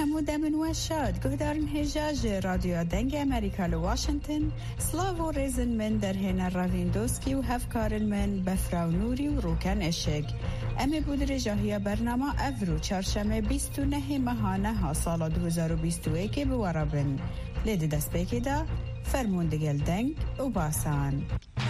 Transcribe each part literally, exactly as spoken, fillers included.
حمود من وشاد قهدارن هجاج راديو دنگ أمريكا لواشنطن سلافو ريزن من درهنا رافيندوسكي وهفكار من بفراو نوري وروكان اشيك امی بودرجه های برنامه افرو چهارشنبه بیست و نه ماهانه سال دو هزار و بیست و یک بواربن لید دست بکیده فرموندگل دنگ و باسان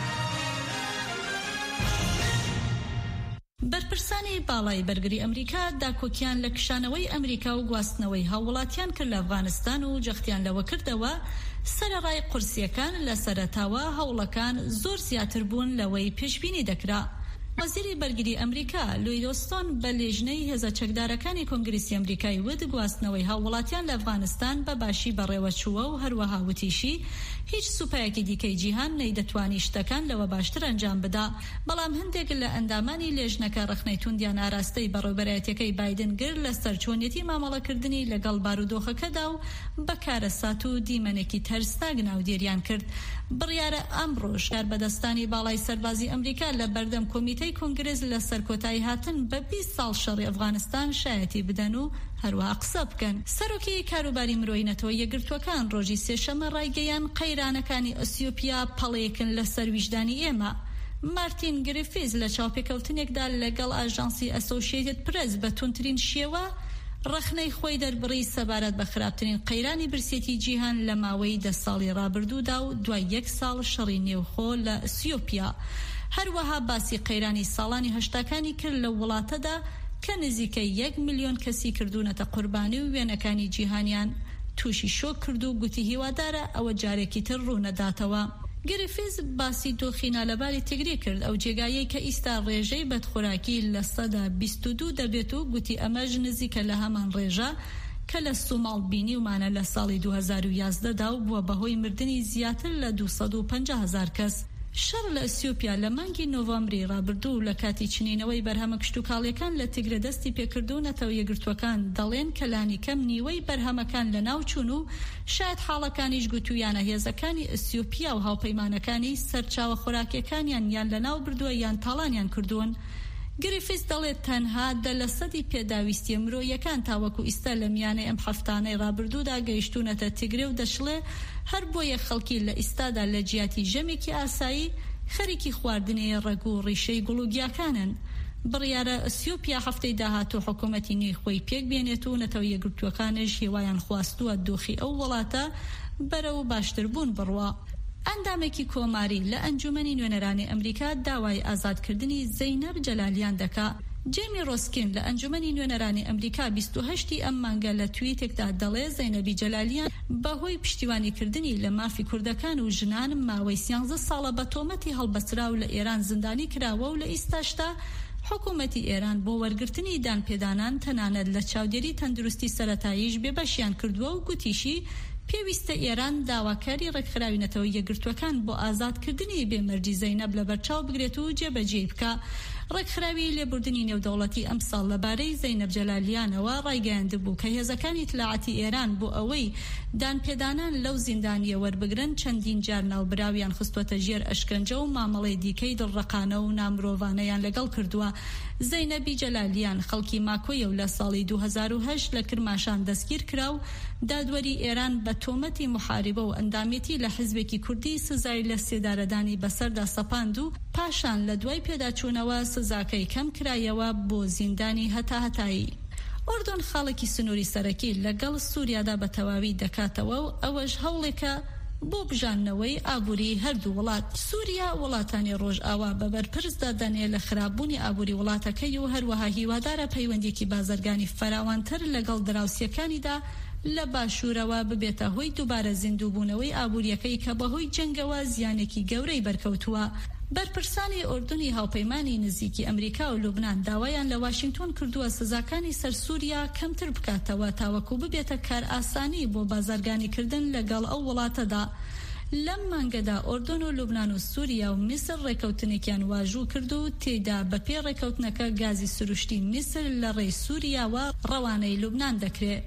بەرپرسانی باڵای بەرگری ئەمریکا داکۆکیان لە کشانەوەی ئەمریکا و گواستنەوەی هاوڵاتیان کرد لە ئەفغانستان و جەختیان لەوە کردەوە سەرەڕای قورسیەکان لە سەرەتاوە هەوڵەکان زۆر زیاتر بوون لەوەی پێشبینی دەکرا. وەزیری بەرگری ئەمریکا لوی ئۆستۆن بە لێژنەی هێزە چەکدارەکانی کۆنگرێسی ئەمریکای وت گواستنەوەی هاوڵاتیان لە ئەفغانستان بە باشی بەڕێوە چووە و هەروەها وتیشی هیچ سوپایەکی دیکەی جیهان نەیدەتوانی شتەکان لەوە باشتر ئەنجام بدا. بەڵام هەندێک لە ئەندامانی لێژنەکە ڕخنەی توندیان ئاراستەی بەڕێوەبەرایەتیەکەی بایدن گر لە سەرچۆنیەتی مامەڵەکردنی لەگەڵ بارودۆخەکەدا و بەکارە سات و دیمەنێکی تەرسناک ناودێریان کرد. بڕیارە ئەمڕۆ شار بەدەستانی باڵای سەربازی ئەمریکا لە بەردەم کۆمیتەی کۆنگرێز لە سەرکۆتایی هاتن بە بیست ساڵ شەڕی ئەفغانستان شایەتی بدەن و هەروەها قسە بکەن. سەرۆکی کاروباری مرۆیی نەتەوە یەکگرتووەکان ڕۆژی سێشەمە ڕایگەیان قەیرانەکانی ئەسیۆپیا پەڵەیەکن لەسەر ویژدانی ئێمە. مارتین گریفیز لە چاوپێکەوتنێکدا لەگەڵ ئاژانسی ئەسۆشیێتد پرێس بە تونترین شێوە ڕخنەی خۆی دەربڕی سەبارەت بە خراپترین قەیرانی برسێتی جیهان لە ماوەی دە ساڵی ڕابردوودا و دوای یەک ساڵ شەڕی نێوخۆ لە ئەسیۆپیا. هەروەها باسی قەیرانی ساڵانی هەشتاکانی کرد لە وڵاتەدا کە نزیکەی یەک میلیۆن کەسی کردوونەتە قوربانی و وێنەکانی جیهانیان تووشی شۆک کرد و گوتی هیوادارە ئەوە جارێکی تر ڕوونەداتەوە. گریفیز باسی دۆخینا لەباری تگری کرد ئەو جێگایەی کە ئیستا ڕێژەی بەدخۆراکی لە سەدا بیست و دوو دەبێت و گوتی ئەمەش نزیکە لە هەمان ڕێژە کە لە سوماڵ بینی ومانە لە ساڵی دوو هەزار و یازدەدا و بووە بەهۆی مردنی زیاتر لە دووسەد و پەنجا هەزار کەس. شەڕ لە ئەسیۆپیا لە مانگی نۆڤەمبری ڕابردوو لە کاتی چنینەوەی بەرهەمە کشتوکاڵیەکان لە تیگرە دەستی پێکردوونەتەوە یەکگرتووەکان دەڵێن کە لانی کەم نیوەی بەرهەمەکان لە ناو چوون و شاید حاڵەکانیش گوتویانە هێزەکانی ئەسیۆپیا و هاوپەیمانەکانی سەرچاوە خۆراکیەکانیان یان لە ناو بردووە یان تاڵانیان کردوون. گریفیس دەڵێت تەنها دە لە سەدی پێداویستی مرۆیەکان تاوەکو ئیستا لە میانەی ئەم هەفتانەی ڕابردوودا گەیشتونەتە تیگرێ و دەشڵێ هەر بۆیە خەڵکی لە ئیستادا لە جیاتی ژەمێکی ئاسایی خەریکی خواردنی ڕێگ و ڕیشەی گوڵوگیاکانن. بڕیارە ئەسیۆپیا هەفتەی داهاتوو حکوومەتی نوێی خۆی پێک بێنێت و نەتەوە یەکگرتووەکانش هێوایان خواستووە دۆخی ئەو وڵاتە بەرەو باشتربوون بڕوە. ئەندامێکی کۆماری لە ئەنجومەنی نوێنەرانی ئەمریکا داوای ئازادکردنی زەینەب جەلالیان دەکا. جێمی ڕۆسکین لە ئەنجومەنی نوێنەرانی ئەمریکا بیست و هەشتی ئەم مانگە لە تویتێکدا دەڵێ زەینەبی جەلالیان بەهۆی پشتیوانیکردنی لە مافی کوردەکان و ژنان ماوەی سیانزە ساڵە بە تۆمەتی هەڵبەسرا و لە ئێران زندانی کراوە و لە ئیستاشتا حکوومەتی ئێران بۆ وەرگرتنی دانپێدانان تەنانەت لە چاودێری تەندروستی سەرەتاییش بێبەشیان کردووە و گوتیشی پێویستە ئێران داواکاری ڕێکخراوینەتەوە یەکگرتووەکان بۆ ئازادکردنی بێمەرجی زەینەب لە بەرچاو بگرێت و جێبەجێ بکە. ڕێکخراوی لێبوردنی نێودەوڵەتی ئەمساڵ لەبارەی زەینەب جەلالیانەوە ڕایگەیاندبوو کە هێزەکانی اطلاعاتی ئێران بۆ ئەوەی دانپێدانان لەو زیندانیە وەربگرن چەندین جار ناوبراویان خستوەتە ژێر ئەشکەنجە و مامەڵەی دیکەی دڵڕەقانە و نامرۆڤانەیان لەگەڵ کردووە. زەینەبی جەلالیان خەڵکی ماکۆیە و لە ساڵی دوو هەزار و هەشت لە کرماشان دەستگیر کرا و دادوەری ئێران بە تۆمەتی محاربە و ئەندامێتی لە حزبێکی کوردی سزای لە سێدارەدانی بەسەردا سەپاند و پاشان لە دوای پێداچوونەوە سزاکەی کەم کرایەوە بۆ زیندانی هەتا هەتایی. ئوردن خاڵێکی سنووری سەرەکی لەگەڵ سووریادا بە تەواوی دەکاتەوە و ئەوەش هەوڵێکە بۆ بژاننەوەی ئابووری هەردوو وڵات. سووریا وڵاتانی ڕۆژئاوا بە بەرپرسدا دەنێ لە خراپبوونی ئابووری وڵاتەکەی و هەروەها هیوادارە پەیوەندێکی بازرگانی فراوانتر لەگەڵ دراوسیەکانیدا لە باشوورەوە ببێتە هۆی دووبارە زیندووبوونەوەی ئابووریەکەی کە بەهۆی جەنگەوە زیانێکی گەورەی بەرکەوتووە. بەرپرسانی ئوردنی هاوپەیمانی نزیکی ئەمریکا و لوبنان داوایان لە واشنگتن کردووە سزاکانی سەر سووریا کەمتر بکاتەوە تاوەکو ببێتە کار ئاسانی بۆ بازرگانیکردن لەگەڵ ئەو وڵاتەدا. لەم مانگەدا ئوردن و لوبنان و سووریا و میسر ڕێکەوتنێکیان واژوو کرد و تێدا بەپێ ڕێکەوتنەکە گازی سروشتی میسر لە ڕێی سووریاوە ڕەوانەی لوبنان دەکرێت.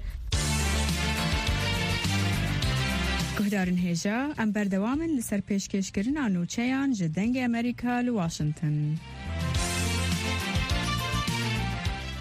گهدارن هێژە ئەم بەردەوامن لەسەر پێشکەشکردنا نووچەیان ji dengê Amerîka li Washington.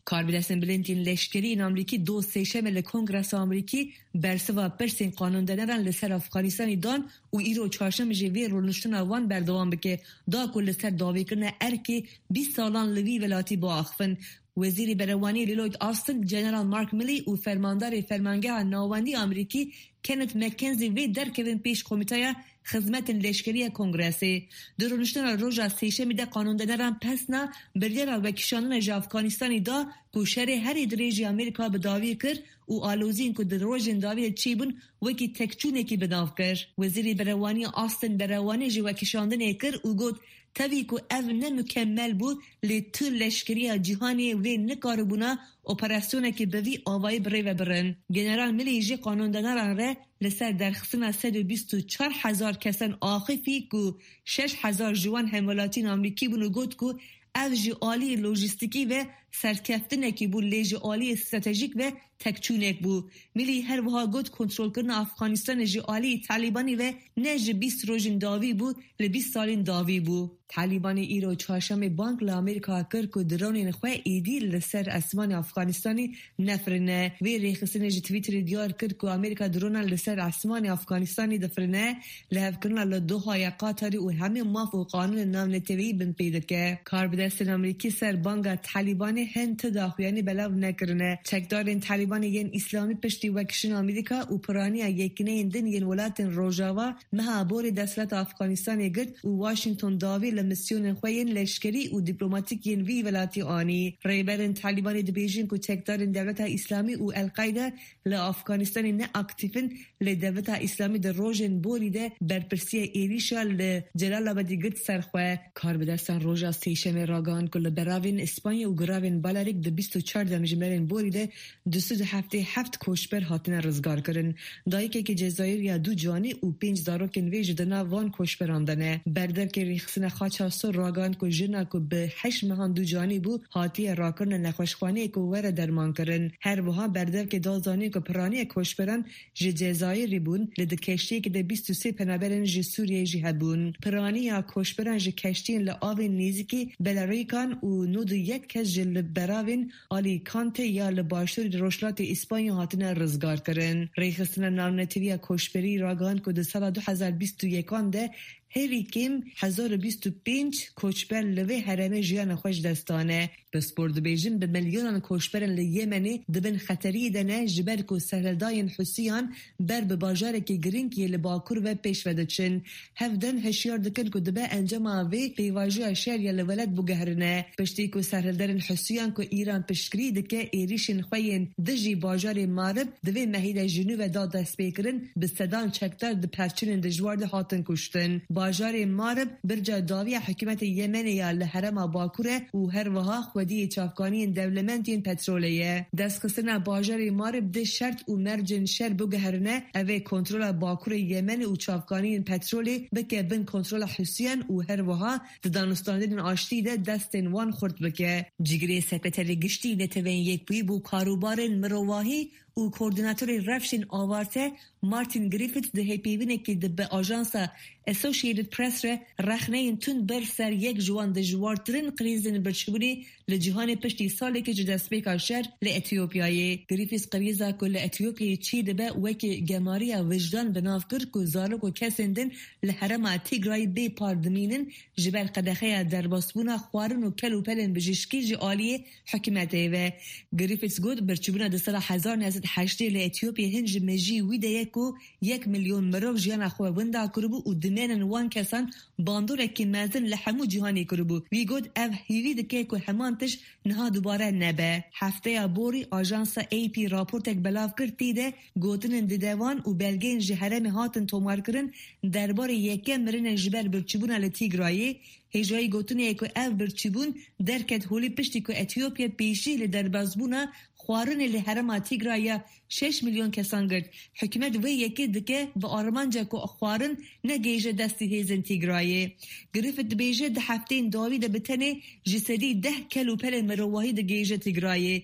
کاربدستن بلندین لشکری این امریکی دو سیشم لکنگرس امریکی برسوا پرسین قانون دنران لسر افغانستانی دان و ایرو چهارشنبه جوی رونشتن آوان بردوام بکه دا کل لسر داوی کرنه ارکی بیست سالان لوی ولاتی با اخفن. وزیر بروانی لیلوید آستن جنرال مارک میلی و فرماندار فرمانگاه ناوندی امریکی کنت مکنزی وی درکوین پیش کمیته خدمت لشکری کنگرسی درونشتن روژا سیشه میده قانون دنران پسنا بریار و کشانن جا افغانستانی دا کوشر هر دریجی امریکا بداوی کرد و آلوزین که در روژن داوی چیبون وکی تکچونه کی بداو کرد. وزیر بروانی آستن بروانی جا و کشاندن کرد و گفت تاوی که او نمکمل بود لی تو لشکری جهانی و نکاربونا اپراسیونه که بوی آوای بری و برن. جنرال میلی جی قانون دنران ره لسر درخصنا صد و بیست و چهار هزار کسان آخفی که شش هزار جوان حملاتین امریکی بونو گفت که او جی آلی لوجستیکی و سرکفتنه که بود لی جی آلی استراتژیک و تکچونک بود. میلی هر وها گفت کنترل کردن افغانستان جی آلی طالبانی و نه جی بیست روزین داوی بود لی بیست سالین داوی بود. طالبان ایرو چهارشنبه بانک لامریکا کرد که درون خواه ایدی لسر اسمان افغانستانی نفرنه. وی ریخستن جی تویتر دیار کرد که امریکا درون لسر اسمان افغانستانی دفرنه لحف کرنا لدوهای قاطری و همه ماف و قانون نام نتوی بن پیدا که. کاربدستن امریکی سر بانک طالبان هن تداخویانی بلاو نکرنه. چکدارین طالبان ین اسلامی پشتی وکشن امریکا و پرانی یکنه این دن ین ولاتن روژاوا مها بور دستلت افغانستانی گرد و واشنگتن داوی لمسیون خوین لشکری و دیپلماتیک ین وی ولاتی آنی. ریبرن طالبان د بیژینگ کو چکدارین دولت اسلامی و القاعده ل افغانستان نه اکتیفن ل دولت اسلامی د روژن بوریده برپرسی ایریشا ل جلال آباد گرد سرخواه. کاربدستان روژا سیشم راگان کل براوین اسپانیا و گراوین بالاریک د بیست و چهار دمجمرین بوریده دوست هفته هفت کوشبر هاتن رزگار کرن. دایکه که جزایر یا دو جانی و پنج داروکن ویج دنا وان کوشبر آمدنه. بردر که ریخسن خاچاسو راگان کو جنا کو به هشت مهان دو جانی بو هاتی راکرن نخوشخوانی کو ور درمان کرن. هر وها بردر که دازانی کو پرانی کوشبران ج جزایر بون لد کشتی که د بیست و سه پنابرن ج سوریه ج هبون. پرانی یا کوشبران ج کشتین ل آب نیزکی بلاریکان و نود یک کس جل براوین آلی کانت یا ل باشور روشلات اسپانیا هاتن رزگار کرن. ریخستن نام نتیوی کوشبری راگان کو د سال دو هزار و بیست و یک ده هری کم هزار و بیست و پنج کوچبر لوی حرم جیان خوش دستانه. بسپورد بیجن به میلیون کوچبرن لیمنی دبن خطری دنه جبر کو سهلداین حسیان بر به باجار که گرینگ یل باکور و پیش ودچن. هفدن هشیار دکن کو دبه انجام آوی پیواجی اشار یل ولد بگهرنه. پشتی کو سهلدارن حسیان کو ایران پشکری دکه ایریشن خوین دجی باجار مارب دوی مهید جنوب داد دست بیکرن به صدان چکتر د پرچن دجوار ده هاتن کشتن. باجار مارب برجا داوی حکومت یمن یا لحرم باکوره و هر وها خودی چافکانی دولمنتین پترولیه. دست خستن باجار مارب ده شرط و مرجن شر بگهرنه اوه کنترول باکور یمن و چافکانی پترولی بکه بن کنترول حسین و هر وها دانستاندن آشتی ده دستن وان خورد بکه. جگری سکرتری گشتی نتوین یک بوی بو کاروبار مرواهی و کوردیناتور رفشن آوارته مارتین گریفیت ده هیپیوینه که ده به آژانس اسوسییتد پرس ره رخنه این تون بر سر یک جوان ده جوارترین قریزن برچبونی لجهان پشتی ساله که جدست بیکا شر لاتیوپیایی. گریفیس قریزا که لاتیوپیایی چی ده به وکی گماری وجدان بناف کرد که زارک و کسندن لحرم تیگرای بی پاردمینن جبر قدخه در باسبونا خوارن و کل و پلن بجشکی جی آلیه حکمته و گریفیس گود برچبونا ده سال هزار نزد هشته لاتیوپیا هنج مجی ویده یکو یک میلیون مروف جیان خواه ونده کربو و دمینن وان کسان باندور که مزن لحمو جهانی کربو. وی گود او هیوی دکه که همانتش نها دوباره نبه. هفته بوری آژانس ای پی راپورتک بلاف کرد تیده گوتنن دیدوان و بلگین جهرم هاتن تومار کرن دربار یکم مرن جبر برچبون لتیگرایی. هجایی گوتنه که او برچبون درکت هولی پشتی که اتیوپیا پیشی لدربازبونا خوارن لی حرم تیگرایا شش میلیون کسان گرد. حکمت وی یکی دکه با آرمانجا که خوارن نگیجه دستی هیزن تیگرایه. گرفت بیجه ده هفته این داوی ده بتنه جسدی ده کلو پل مرواهی ده گیجه تیگرایه.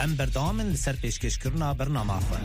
ام بردوام لسر پیشکشکرنا برنامه خو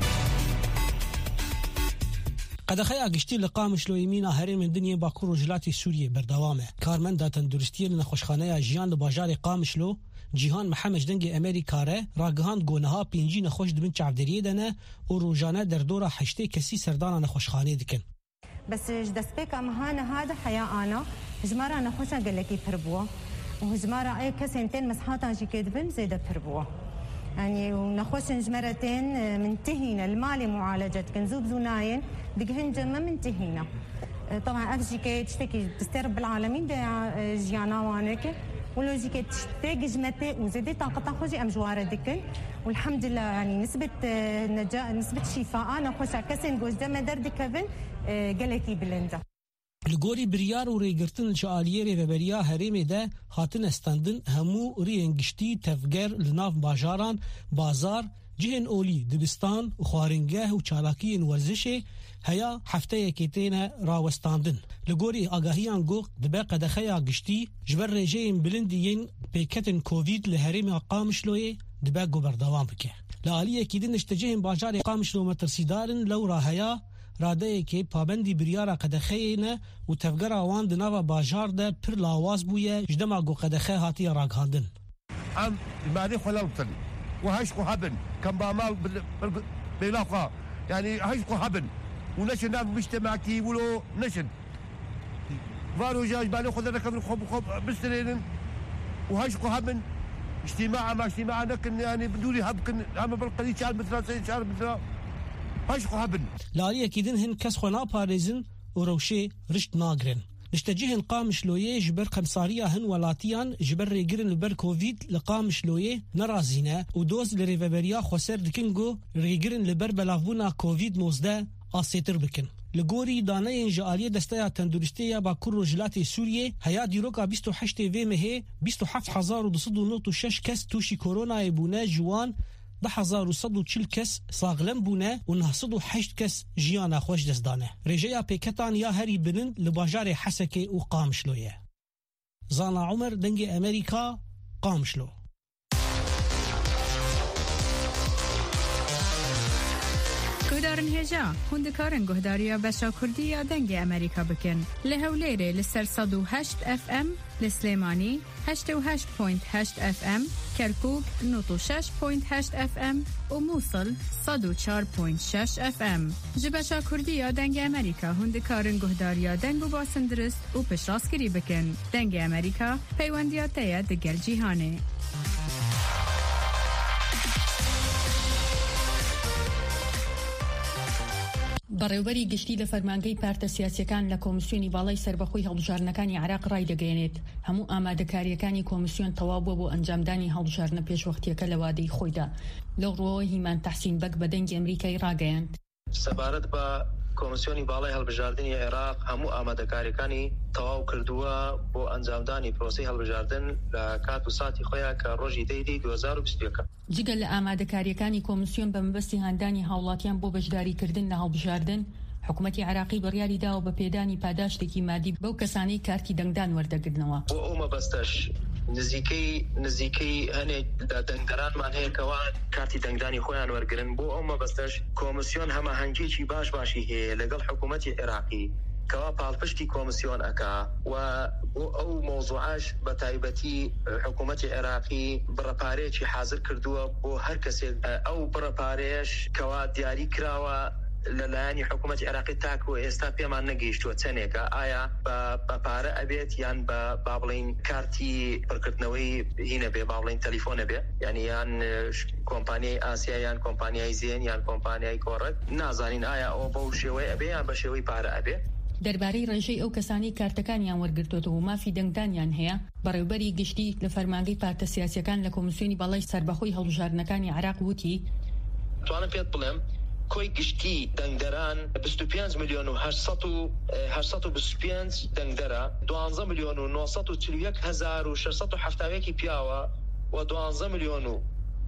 قدخه اگشتی لقامش لویمینا هرم دنیا باکور و جلاتی سوریه بردوامه کارمند تندرستی لنخوشخانه جیان لباجار قامشلو جیهان محمد دنگ امریکا ره راگهاند گونها پینجی نخوش دبن چعبدریه دنه و روزانه در دوره هشته کسی سردان نخوشخانه دکن بس دسبيك امهانه هذا حياه انا جماره انا خوش قال لك يفربوا وجماره اي كسنتين مسحاتها جي كدبن زيد فربوا يعني ونخوش جمرتين منتهينا المالي معالجه كنزوب زناين دقهن جمه منتهينا طبعا افجي كي تشتكي تسترب العالمين جيانا وانك ولو جي كي تشتكي جمتي وزيدي طاقه خوجي ام جواره دكن والحمد لله يعني نسبه نجاح نسبه شفاء انا خوش كسن جوز دم درد كفن گلکی بلنده لگوری بریار و ریگرتن شعالیه و بریا هرمه ده خاتن استندن همو رینگشتی تفگر لناف باجاران بازار جهن اولی دبستان و خوارنگه و چالاکی ورزشه هيا هفته یکیتین راوستاندن لگوری آگاهیان گوق دبه قدخه گشتی جبر رجیم بلندین پیکتن کووید لهرمه قامشلوی دبه گوبر دوام بکه لالیه کیدن اشتجهن باجار قامشلو مترسیدارن لو راهیا راده که پابندی بریارا قدخه نه و تفگر آوان دناوا باجار ده پر لاواز بویه جدما گو قدخه هاتی راگهاندن ام مالي خلوتن وهشكو هبن كم بامال بلاقا يعني هشكو هبن ونشن مجتمعتي ولو نشن فارو جاج مالي خذنا كم خب خب بسترين وهشكو هبن اجتماع مع اجتماع لكن يعني بدوري هبكن هم بالقليل شهر مثلا شهر مثلا هشكو هبن لاریه کیدن هن کس خونا پاريزن و روشه رشت ناگرن نشتجهن قامش لويه جبر قمصاريا هن ولاتيان جبر ريگرن لبر كوفيد لقامش لويه نرازينه و دوز لريفبريا خسر دكنگو ريگرن لبر بلاغبونا كوفيد نوزده آسيتر بكن لگوری دانه انجالیه دسته تندرستی با کور رجلات سوریه هيا دیروکا بیست و هشت و مه بیست و هفت هزار و دویست و نود و شش کس توشی کرونا بونه جوان ده هزار و صد و چهل کس ساغلم بونه و نه صد و هشت کس جیانا خوش دزدانه رجیا پیکتان یا هری بلند لباجار حسکه و قامشلویه زانا عمر دنگ امریکا قامشلو گهدارن هجا هندکارن گهداریا بشا کردی یا دنگ امریکا بکن لهولیره لسر صد و هشت اف ام لسلیمانی هشت و هشت پوینت هشت اف ام کرکوک نوت و شش پوینت هشت اف ام و موصل صد و چار پوینت شش اف ام جبشا کردی یا دنگ امریکا هندکارن گهداریا دنگ و باسندرست و پشراسکری بکن دنگ امریکا پیوندیات تیا دگر جیهانه بەڕێوەبەری گشتی لە فەرمانگەی پارتە سیاسیەکان لە کۆمیسیۆنی باڵای سەربەخۆی هەڵبژارنەکانی عێراق ڕای دەگەێنێت هەموو ئامادەکاریەکانی کۆمیسیۆن تەواو بووە بۆ ئەنجامدانی هەڵبژارنە پێشوەختیەکە لە وادەی خۆیدا لەو ڕۆوە هیمان تەحسین بەک بە دەنگی ئەمریکای ڕاگەیاند سەبارەت بە کۆمیسیۆنی باڵای هەڵبژاردننی عێراق هەموو ئامادەکاریەکانی تەواو کردووە بۆ ئەنجامدانی پرۆسی هەڵبژاردن لە کات و ساتی خۆیان کە ڕۆژی دەیدی دوو هەزار و بیست و یەک جگەل لە ئامادەکاریەکانی کۆمیسیۆن بە مەبەستی هاندانی هاوڵاتیان بۆ بەشداریکردن لە هەڵبژاردن حکوومەتی عراقی بڕیاری داوە بە پێدانی پاداشتێکی مادی بەو کەسانەی کارتی دەنگدان وەردەگرنەوە بۆ ئەو مەبەستەش نزیکەی نزیکەی هەنێک دەنگدەرانمان هەیە کەوا کارتی دەنگدانی خۆیان وەرگرن بۆ ئەو مەبەستەش کۆمیسیۆن هەماهەنگیەکی باش باشی هەیە لەگەڵ حکوومەتی عێراقی کەوا پاڵپشتی کۆمیسیۆن ئەکا و بۆ ئەو مۆزوعاش بە تایبەتی حکوومەتی عێراقی بڕەپارەیەکی حازر کردووە بۆ هەر کەسێک ئەو بڕەپارەیەش کەوا دیاری کراوە لەلایەنی حکوومەتی عێراقی تاکو ئێستا پێمان نەگەیشتووە چەندێکە ئایا بە پارە ئەبێت یان بە با بڵین کارتی پڕکردنەوەی هینە بێ با بڵین تەلیفۆنە بێ یعنی یان کۆمپانیای ئاسیا یان کۆمپانیای زێن یان کۆمپانیای کۆڕەک نازانین ئایا ئەو بەو شێوەی ئەبێ یان بە شێوەی پارە ئەبێ دەربارەی ڕێژەی ئەو کەسانی کارتەکانیان وەرگرتووەتەوە و مافی دەنگدانیان هەیە بەڕێوەبەری گشتی لە فەرمانگەی پارتە سیاسیەکان لە کۆمیسیۆنی باڵای سەربەخۆی هەڵبژاردنەکانی عێراق وتی توانم پێت بڵێم کۆی گشتی دەنگدەران بیست و پێنج ملیۆن و هەشت و بیست و پێنج دەنگدەرە دوانزە ملیۆن و نۆ سەد و چل و یەک هەزار و شەش سەد و هەفتاوێکی پیاوە و دوانزە ملیۆن و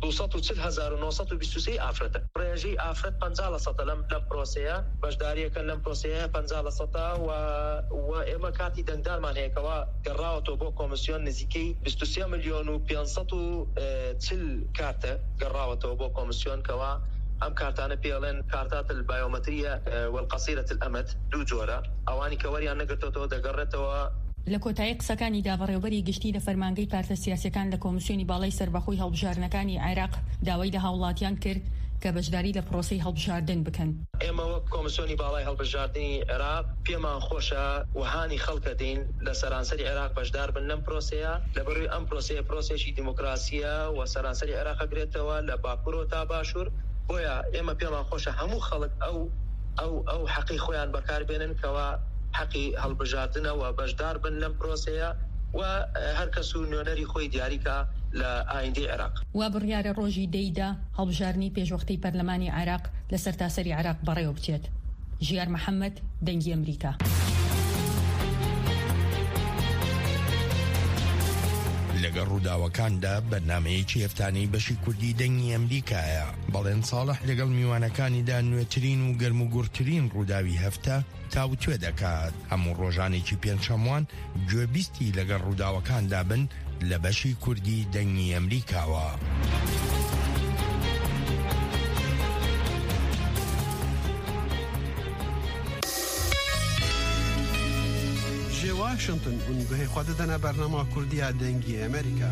دووسەد و چل هەزار و نۆسەد و بیست و سێ ئافرەتە. ڕێژەی ئافرەت پەنجا لە سەدە لەم لەم پرۆسەیە بەشداریەکەن لەم پرۆسەیە پەنجا لە سەدە و و ئێمە کاتی دەنگدانمان هەیەکەوە گەڕاوەتەوە بۆ کۆمیسیۆن نزیکەی بیست و سێ ملیۆن و پێنجسەد و چل کارتە گەڕاوەتەوە بۆ کۆمیسیۆن کەوا ئەم کارتانە پێڵێن کارتات البایۆمەتریە والقەسیرەة الأمد دوو جۆرە ئەوانی کە وەریان نەگرتەوە دەگەڕێتەوە. لە کۆتایی قسەکانی دابڕێوەبەری گشتی لە فەرمانگەی پارتە سیاسیەکان لە کۆمیسیۆنی باڵای سەربەخۆی هەڵبژارنەکانی عێراق داوای لە هاوڵاتیان کرد کە بەشداری لە پرۆسەی هەڵبژاردن بکەن. ئێمە وەک کۆمیسیۆنی باڵای هەڵبژاردننی عێراق پێمان خۆشە وهانی خەڵکە دین لە سەرانسەری عێراق بەشدار بن لەم پرۆسەیە لەبەروی ئەم پرۆسەیە پرۆسێکی دیموکراسیە و سەرانسەری عێراق ئەگرێتەوە لە باکوور تا باشوور. بۆیە ئێمە پێمان خۆشە هەموو خەڵک ئەو ئەو ئەو حەقی خۆیان بەکاربێنن کەوا حەقی هەڵبژاردنە و بەشدار بن لەم پرۆسەیە و هەر کەس و نوێنەری خۆی دیاریکە لە ئایندەی عێراق. وا بڕیارە ڕۆژی دەیدا هەڵبژاردننی پێشوەختەی پەرلەمانی عێراق لە سەرتاسەری عێراق بەڕێوە بچێت. ژیار محەممەد، دەنگی ئەمریکا. لەگەڵ ڕووداوەکاندا بەرنامەیەکی هەفتانەی بەشی کوردی دەنگی ئەمریکایە. بەڵێن ساڵح لەگەڵ میوانەکانیدا نوێترین و گەرم و گورترین ڕووداوی هەفتە تاوتوێ دەکات. هەموو ڕۆژانێکی پێنجشەموان گوێبیستی لەگەڵ ڕووداوەکاندا بن لە بەشی کوردی دەنگی ئەمریکاوە. واشنطن اونگوهی خود دنه برنامه کردی دنگی امریکا.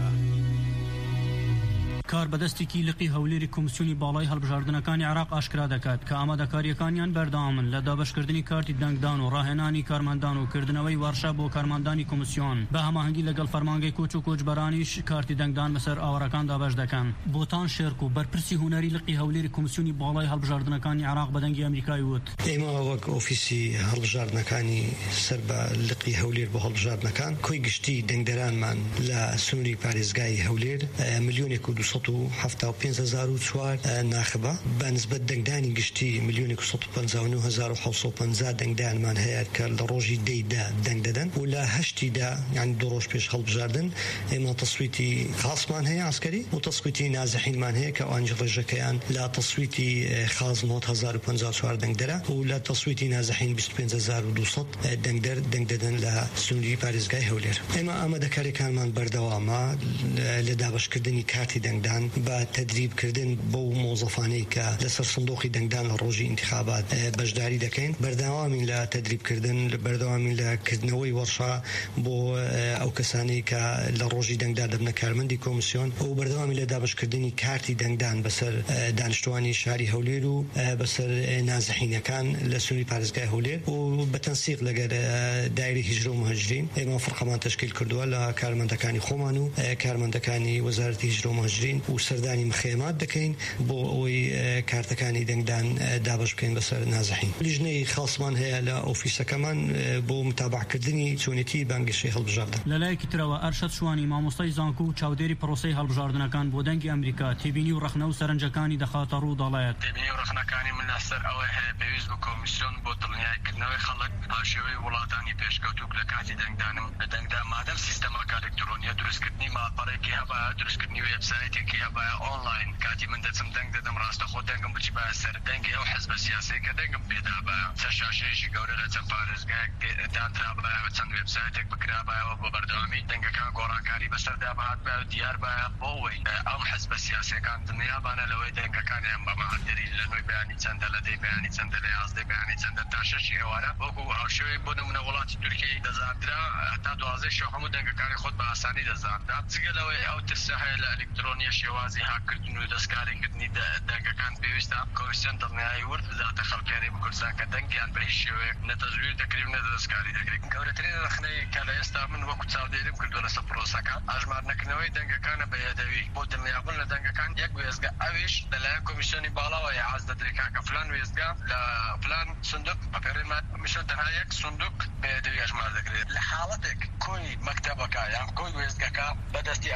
کار بەدەستێکی لقی هەولێری کۆمیسیۆنی باڵای هەڵبژاردنەکانی عێراق ئاشکرا دەکات کە ئامادەکاریەکانیان بەردەوامن لە دابەشکردنی کارتی دەنگدان و ڕاهێنانی کارمەندان و کردنەوەی وەرشە بۆ کارمەندانی کۆمیسیۆن بە هەماهەنگی لەگەڵ فەرمانگەی کۆچ و کۆچبەرانیش کارتی دەنگدان بەسەر ئاوەڕەکان دابەش دەکەن. بۆتان شێرک و بەرپرسی هونەری لقی هەولێری کۆمیسیۆنی باڵای هەڵبژاردنەکانی عێراق بە دەنگی ئەمریکای وت ئێمە وەک ئۆفیسی هەڵبژاردنەکانی سەر بە لقی هەولێر بۆ هەڵبژاردنەکان کۆی گشتی دەنگدەرانمان لە سنووری پارێزگای هەولێر ملیۆنێک و دووسەد و هەفتە و پێنج هەزار و چوار ناخبە بە نسبەت دەنگدانی گشتی ملیۆنێک و سەد و پەنجا و نۆ هەزار و حەوت سەد و پەنجا دەنگدانمان هەیە کە لە ڕۆژی دەیدا دەنگ دەدەن و لە هەشتیدا یعنی دوو ڕۆژ پێش هەڵبژاردن ئێمە تەسویتی خاصمان هەیە عسکەری و تەسویتی نازەحینمان هەیە کە ئەوانجی ڕێژەکەیان لە تەسویتی خاص نۆ هەزار و پەنجا و چوار دەنگدەرە و لە تەسویتی نازەحین بیست و پێنج هەزار و دووسەد دەنگدەر دەنگ دەدەن لە سنووری پارێزگای هەولێر. ئێمە ئامادەکاریەکانمان بەردەوامە لە دابەشکردنی کارتی دەنگدان بە تدریبکردن بۆ مۆزەفانەی کە لەسەر سندوقی دەنگدان لە ڕۆژی ئینتیخابات بەشداری دەکەین. بەردەوامین لە تدریبکردن بەردەوامین لە کردنەوەی وەرشە بۆ ئەو کەسانی کە لە ڕۆژی دەنگدا دەبنە کارمەندی کۆمیسیۆن و بەردەوامی لە دابەشکردنی کارتی دەنگدان بەسەر دانیشتوانی شاری هەولێر و بەسەر نازەحینەکان لە سنووری پارێزگای هەولێر و بەتەنسیق لەگەر دایرەی هیجرە و مهاجرین ئێمە فەرقەمان تەشکیل کردووە لە کارمەندەکانی خۆمان و کارمەندەکانی وەزارەتی هیجرە و مهاجرین و سەردانی مخێمات دەکەین بۆ ئەوەی کارتەکانی دەنگدان دابش بکەین بەسەر نازەحین. لیژنەی خاصمان هەیە لە ئۆفیسەکەمان بۆ متابعکردنی چۆنێتی بانگشەی هەڵبژاردن. لەلایەکی ترەوە ئەرشەد شوانی مامۆستای زانکۆ و چاودێری پرۆسەی هەڵبژاردنەکان بۆ دەنگی ئەمریکا تێبینی و ڕەخنە و سەرنجەکانی دەخاتە ڕوو دەڵێت تێبینی و ڕەخنەکانی من لەسەر ئەوەی هەیە پێویست بە کۆمیسیۆن بۆ دڵنیایکردنەوەی خەڵک هاشێوەی وڵاتانی پێشکەوتوک لە کاتی دەنگدانم لە دەنگدا مادەم سیستەمەکە ئەلکترۆنیە دروستکردنی ماپەڕێکی هەبە دروستکردنی وێبسایتێکی هەبە ئۆنلاین کاتی من دەچم دەنگ دەدەم ڕاستەخۆ دەنگم بچی بە سەر دەنگی ئەو حزبە سیاسی کە دەنگم پێدا بە چە شاشەیەکی گەورە لە چەند پارێزگایەک دانرا بە چەند وێبسایتێک بکرا بایەوە بە بەردەوامی دەنگەکان گۆڕانکاری بەسەردا بەهات بە دیار بە بۆەوەی ئەم حزبە سیاسیەکان دنیابانە لەوەی دەنگەکانیان بە مەهاتدەری لە نوێی بەیانی چەندە لە دەی بەیانی چەندە لە یازدەی بەیانی چەندە تا شەشی ئێوارە وەکو هاوشێوەی بۆ نمونە وڵاتی تورکیای دەزاندرا هەتا دوازدەی شەو هەموو دەنگەکانی خۆت بە ئاسانی دەزاندا جگە لەوەی ئەو ترسە هەیە لە ئەلکترۆنیە شێوازی هاکردن و دەستکاریکردنی دەنگەکان پێویستە کۆمیسیۆن دڵنیایی ورد بداتە خەڵکیانی کوردستان کە دەنگیان بە هیچ شێوەیەک نەتەزویر دەکرێت و نەدەستکاری دەکرێت. گەورەترین ڕخنەی کە لە ئێستا من وەکو چاودێریم کردووە لەسەر پرۆسەکە ئاژمارنەکردنەوەی دەنگەکانە بە یادەوی بۆ دڵنیابوون لە دەنگەکان یەک وێستگە ئەویش لەلایەن کۆمیسیۆنی باڵاوە یاعاز دەدرێکا کە فلان وێستگا لە فلان سندوق ئەپێڕێمان کۆمیسیۆن تەنها یەک سندوق بە یادەوی ئاژمار دەکرێت. لە حاڵەتێک کۆی مەکتەبەکە یان کۆی وێستگەکە بەدەستی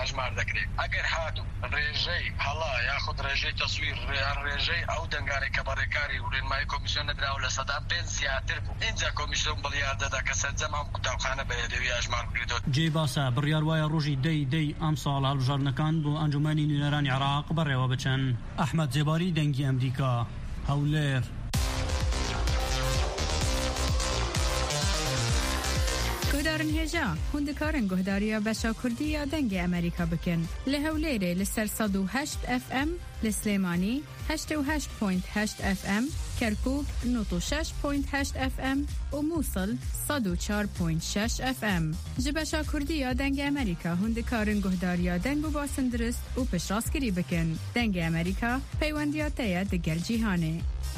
هاژمار دەکرێت ئەگەر هاتو ڕێژەی هەڵا یاخود ڕێژەی تەسویر ڕێژەی ئەو دەنگارێک کە بەڕێکاری ڕێنمایی کۆمیسیۆن نەدراوە لە سەدا پێنج زیاتر بوو اینجا کۆمیسیۆن بڵیار دەدا کە سەرجەم ئەم قوتابخانە بەیەدەوی هاژمار بکرێتەوە. جێ باسە بڕیار وایە ڕۆژی دەی دەی ئەم ساڵ هەڵبژاردنەکان بۆ ئەنجومەنی نوێنەرانی عێراق بەڕێوە بچن. ئەحمەد جێباری دەنگی ئەمریکا هەولێر. گهدارن هێژا هوندکارن گهداریە بەشا کوردیە دەنگی ئەمریکا بکەن لە هەولێرێ لەسەر سەد و هەشت ئەف ئەم لە سلێمانی هەشتە و هەشت پۆینت هەشت ئەف ئەم کەرکووک نۆت و شەش پۆینت هەشت ئەف ئەم و مووسڵ سەد و چوار پۆینت شەش ئەف ئەم ji بەشا کوردیە دەنگی ئەمریکا هوندکارن گهداریە دەنگ و باسن درست و پشتڕاستکردی بکەن دەنگی ئەمریکا پەیوەندیاتەیە دەگەل جیهانێ.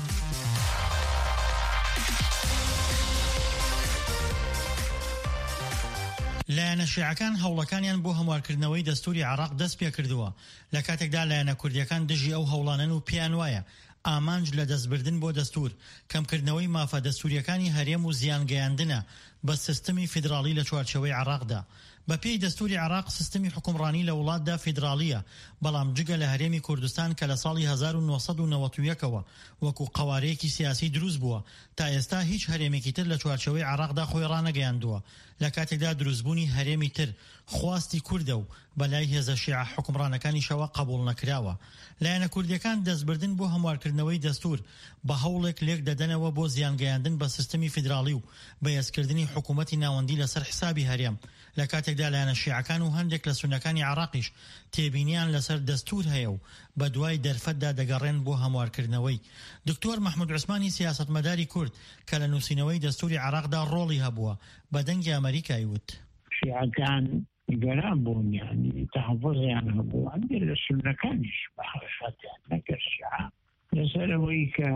لایەنە شیعەکان هەوڵەکانیان بۆ هەموارکردنەوەی دەستوری عێراق دەست پێ کردووە لە کاتێکدا لایەنە کوردیەکان دژی ئەو هەوڵانن و پیان وایە ئامانج لە دەستبردن بۆ دەستور کەمکردنەوەی مافە دەستوریەکانی هەرێم و زیانگەیاندنە بە سیستمی فیدراڵی لە چوارچەوەی عێراقدا. بە پێی دەستوری عێراق سیستمی حکومڕانی لە وڵاتدا فیدراڵیە بەڵام جگە لە هەرێمی کوردستان کە لە ساڵی هەزار و نۆسەد و نەوەت و یەکەوە وەکو قەوارەیەکی سیاسی دروست بووە تا ئێستا هیچ هەرێمێکی تر لە چوارچەوەی عێراقدا خۆی ڕانەگەیاندووە لە کاتێکدا دروستبوونی هەرێمی تر خواستی کوردە و بەلای هێزە شیعە حکومڕانەکانیشەوە قبوڵ نەکراوە. لایەنە کوردیەکان دەستبردن بۆ هەموارکردنەوەی دەستور بە هەوڵێک لێک دەدەنەوە بۆ زیانگەیاندن بە سیستمی فیدراڵی و بەهێزکردنی حکوومەتی ناوەندی لەسەر حسابی هەرێم لە کاتێکدا لایەنە شیعەکان و هەندێک لە سونەکانی عێراقیش تێبینیان لەسەر دەستور هەیە و بە دوای دەرفەتدا دەگەڕێن بۆ هەموارکردنەوەی. دکتۆر مەحموود عوسمانی سیاسەتمەداری کورد کە لە نووسینەوەی دەستوری عێراقدا ڕۆڵی هەبووە بە دەنگی ئەمریکای وت شیعەکان گەران بوون یعنی تەحەفوزیان هەبوو هەندێک لە سونەکانیش بە حەقیقەتیان نەکرد شیعە لەسەرەوەی کە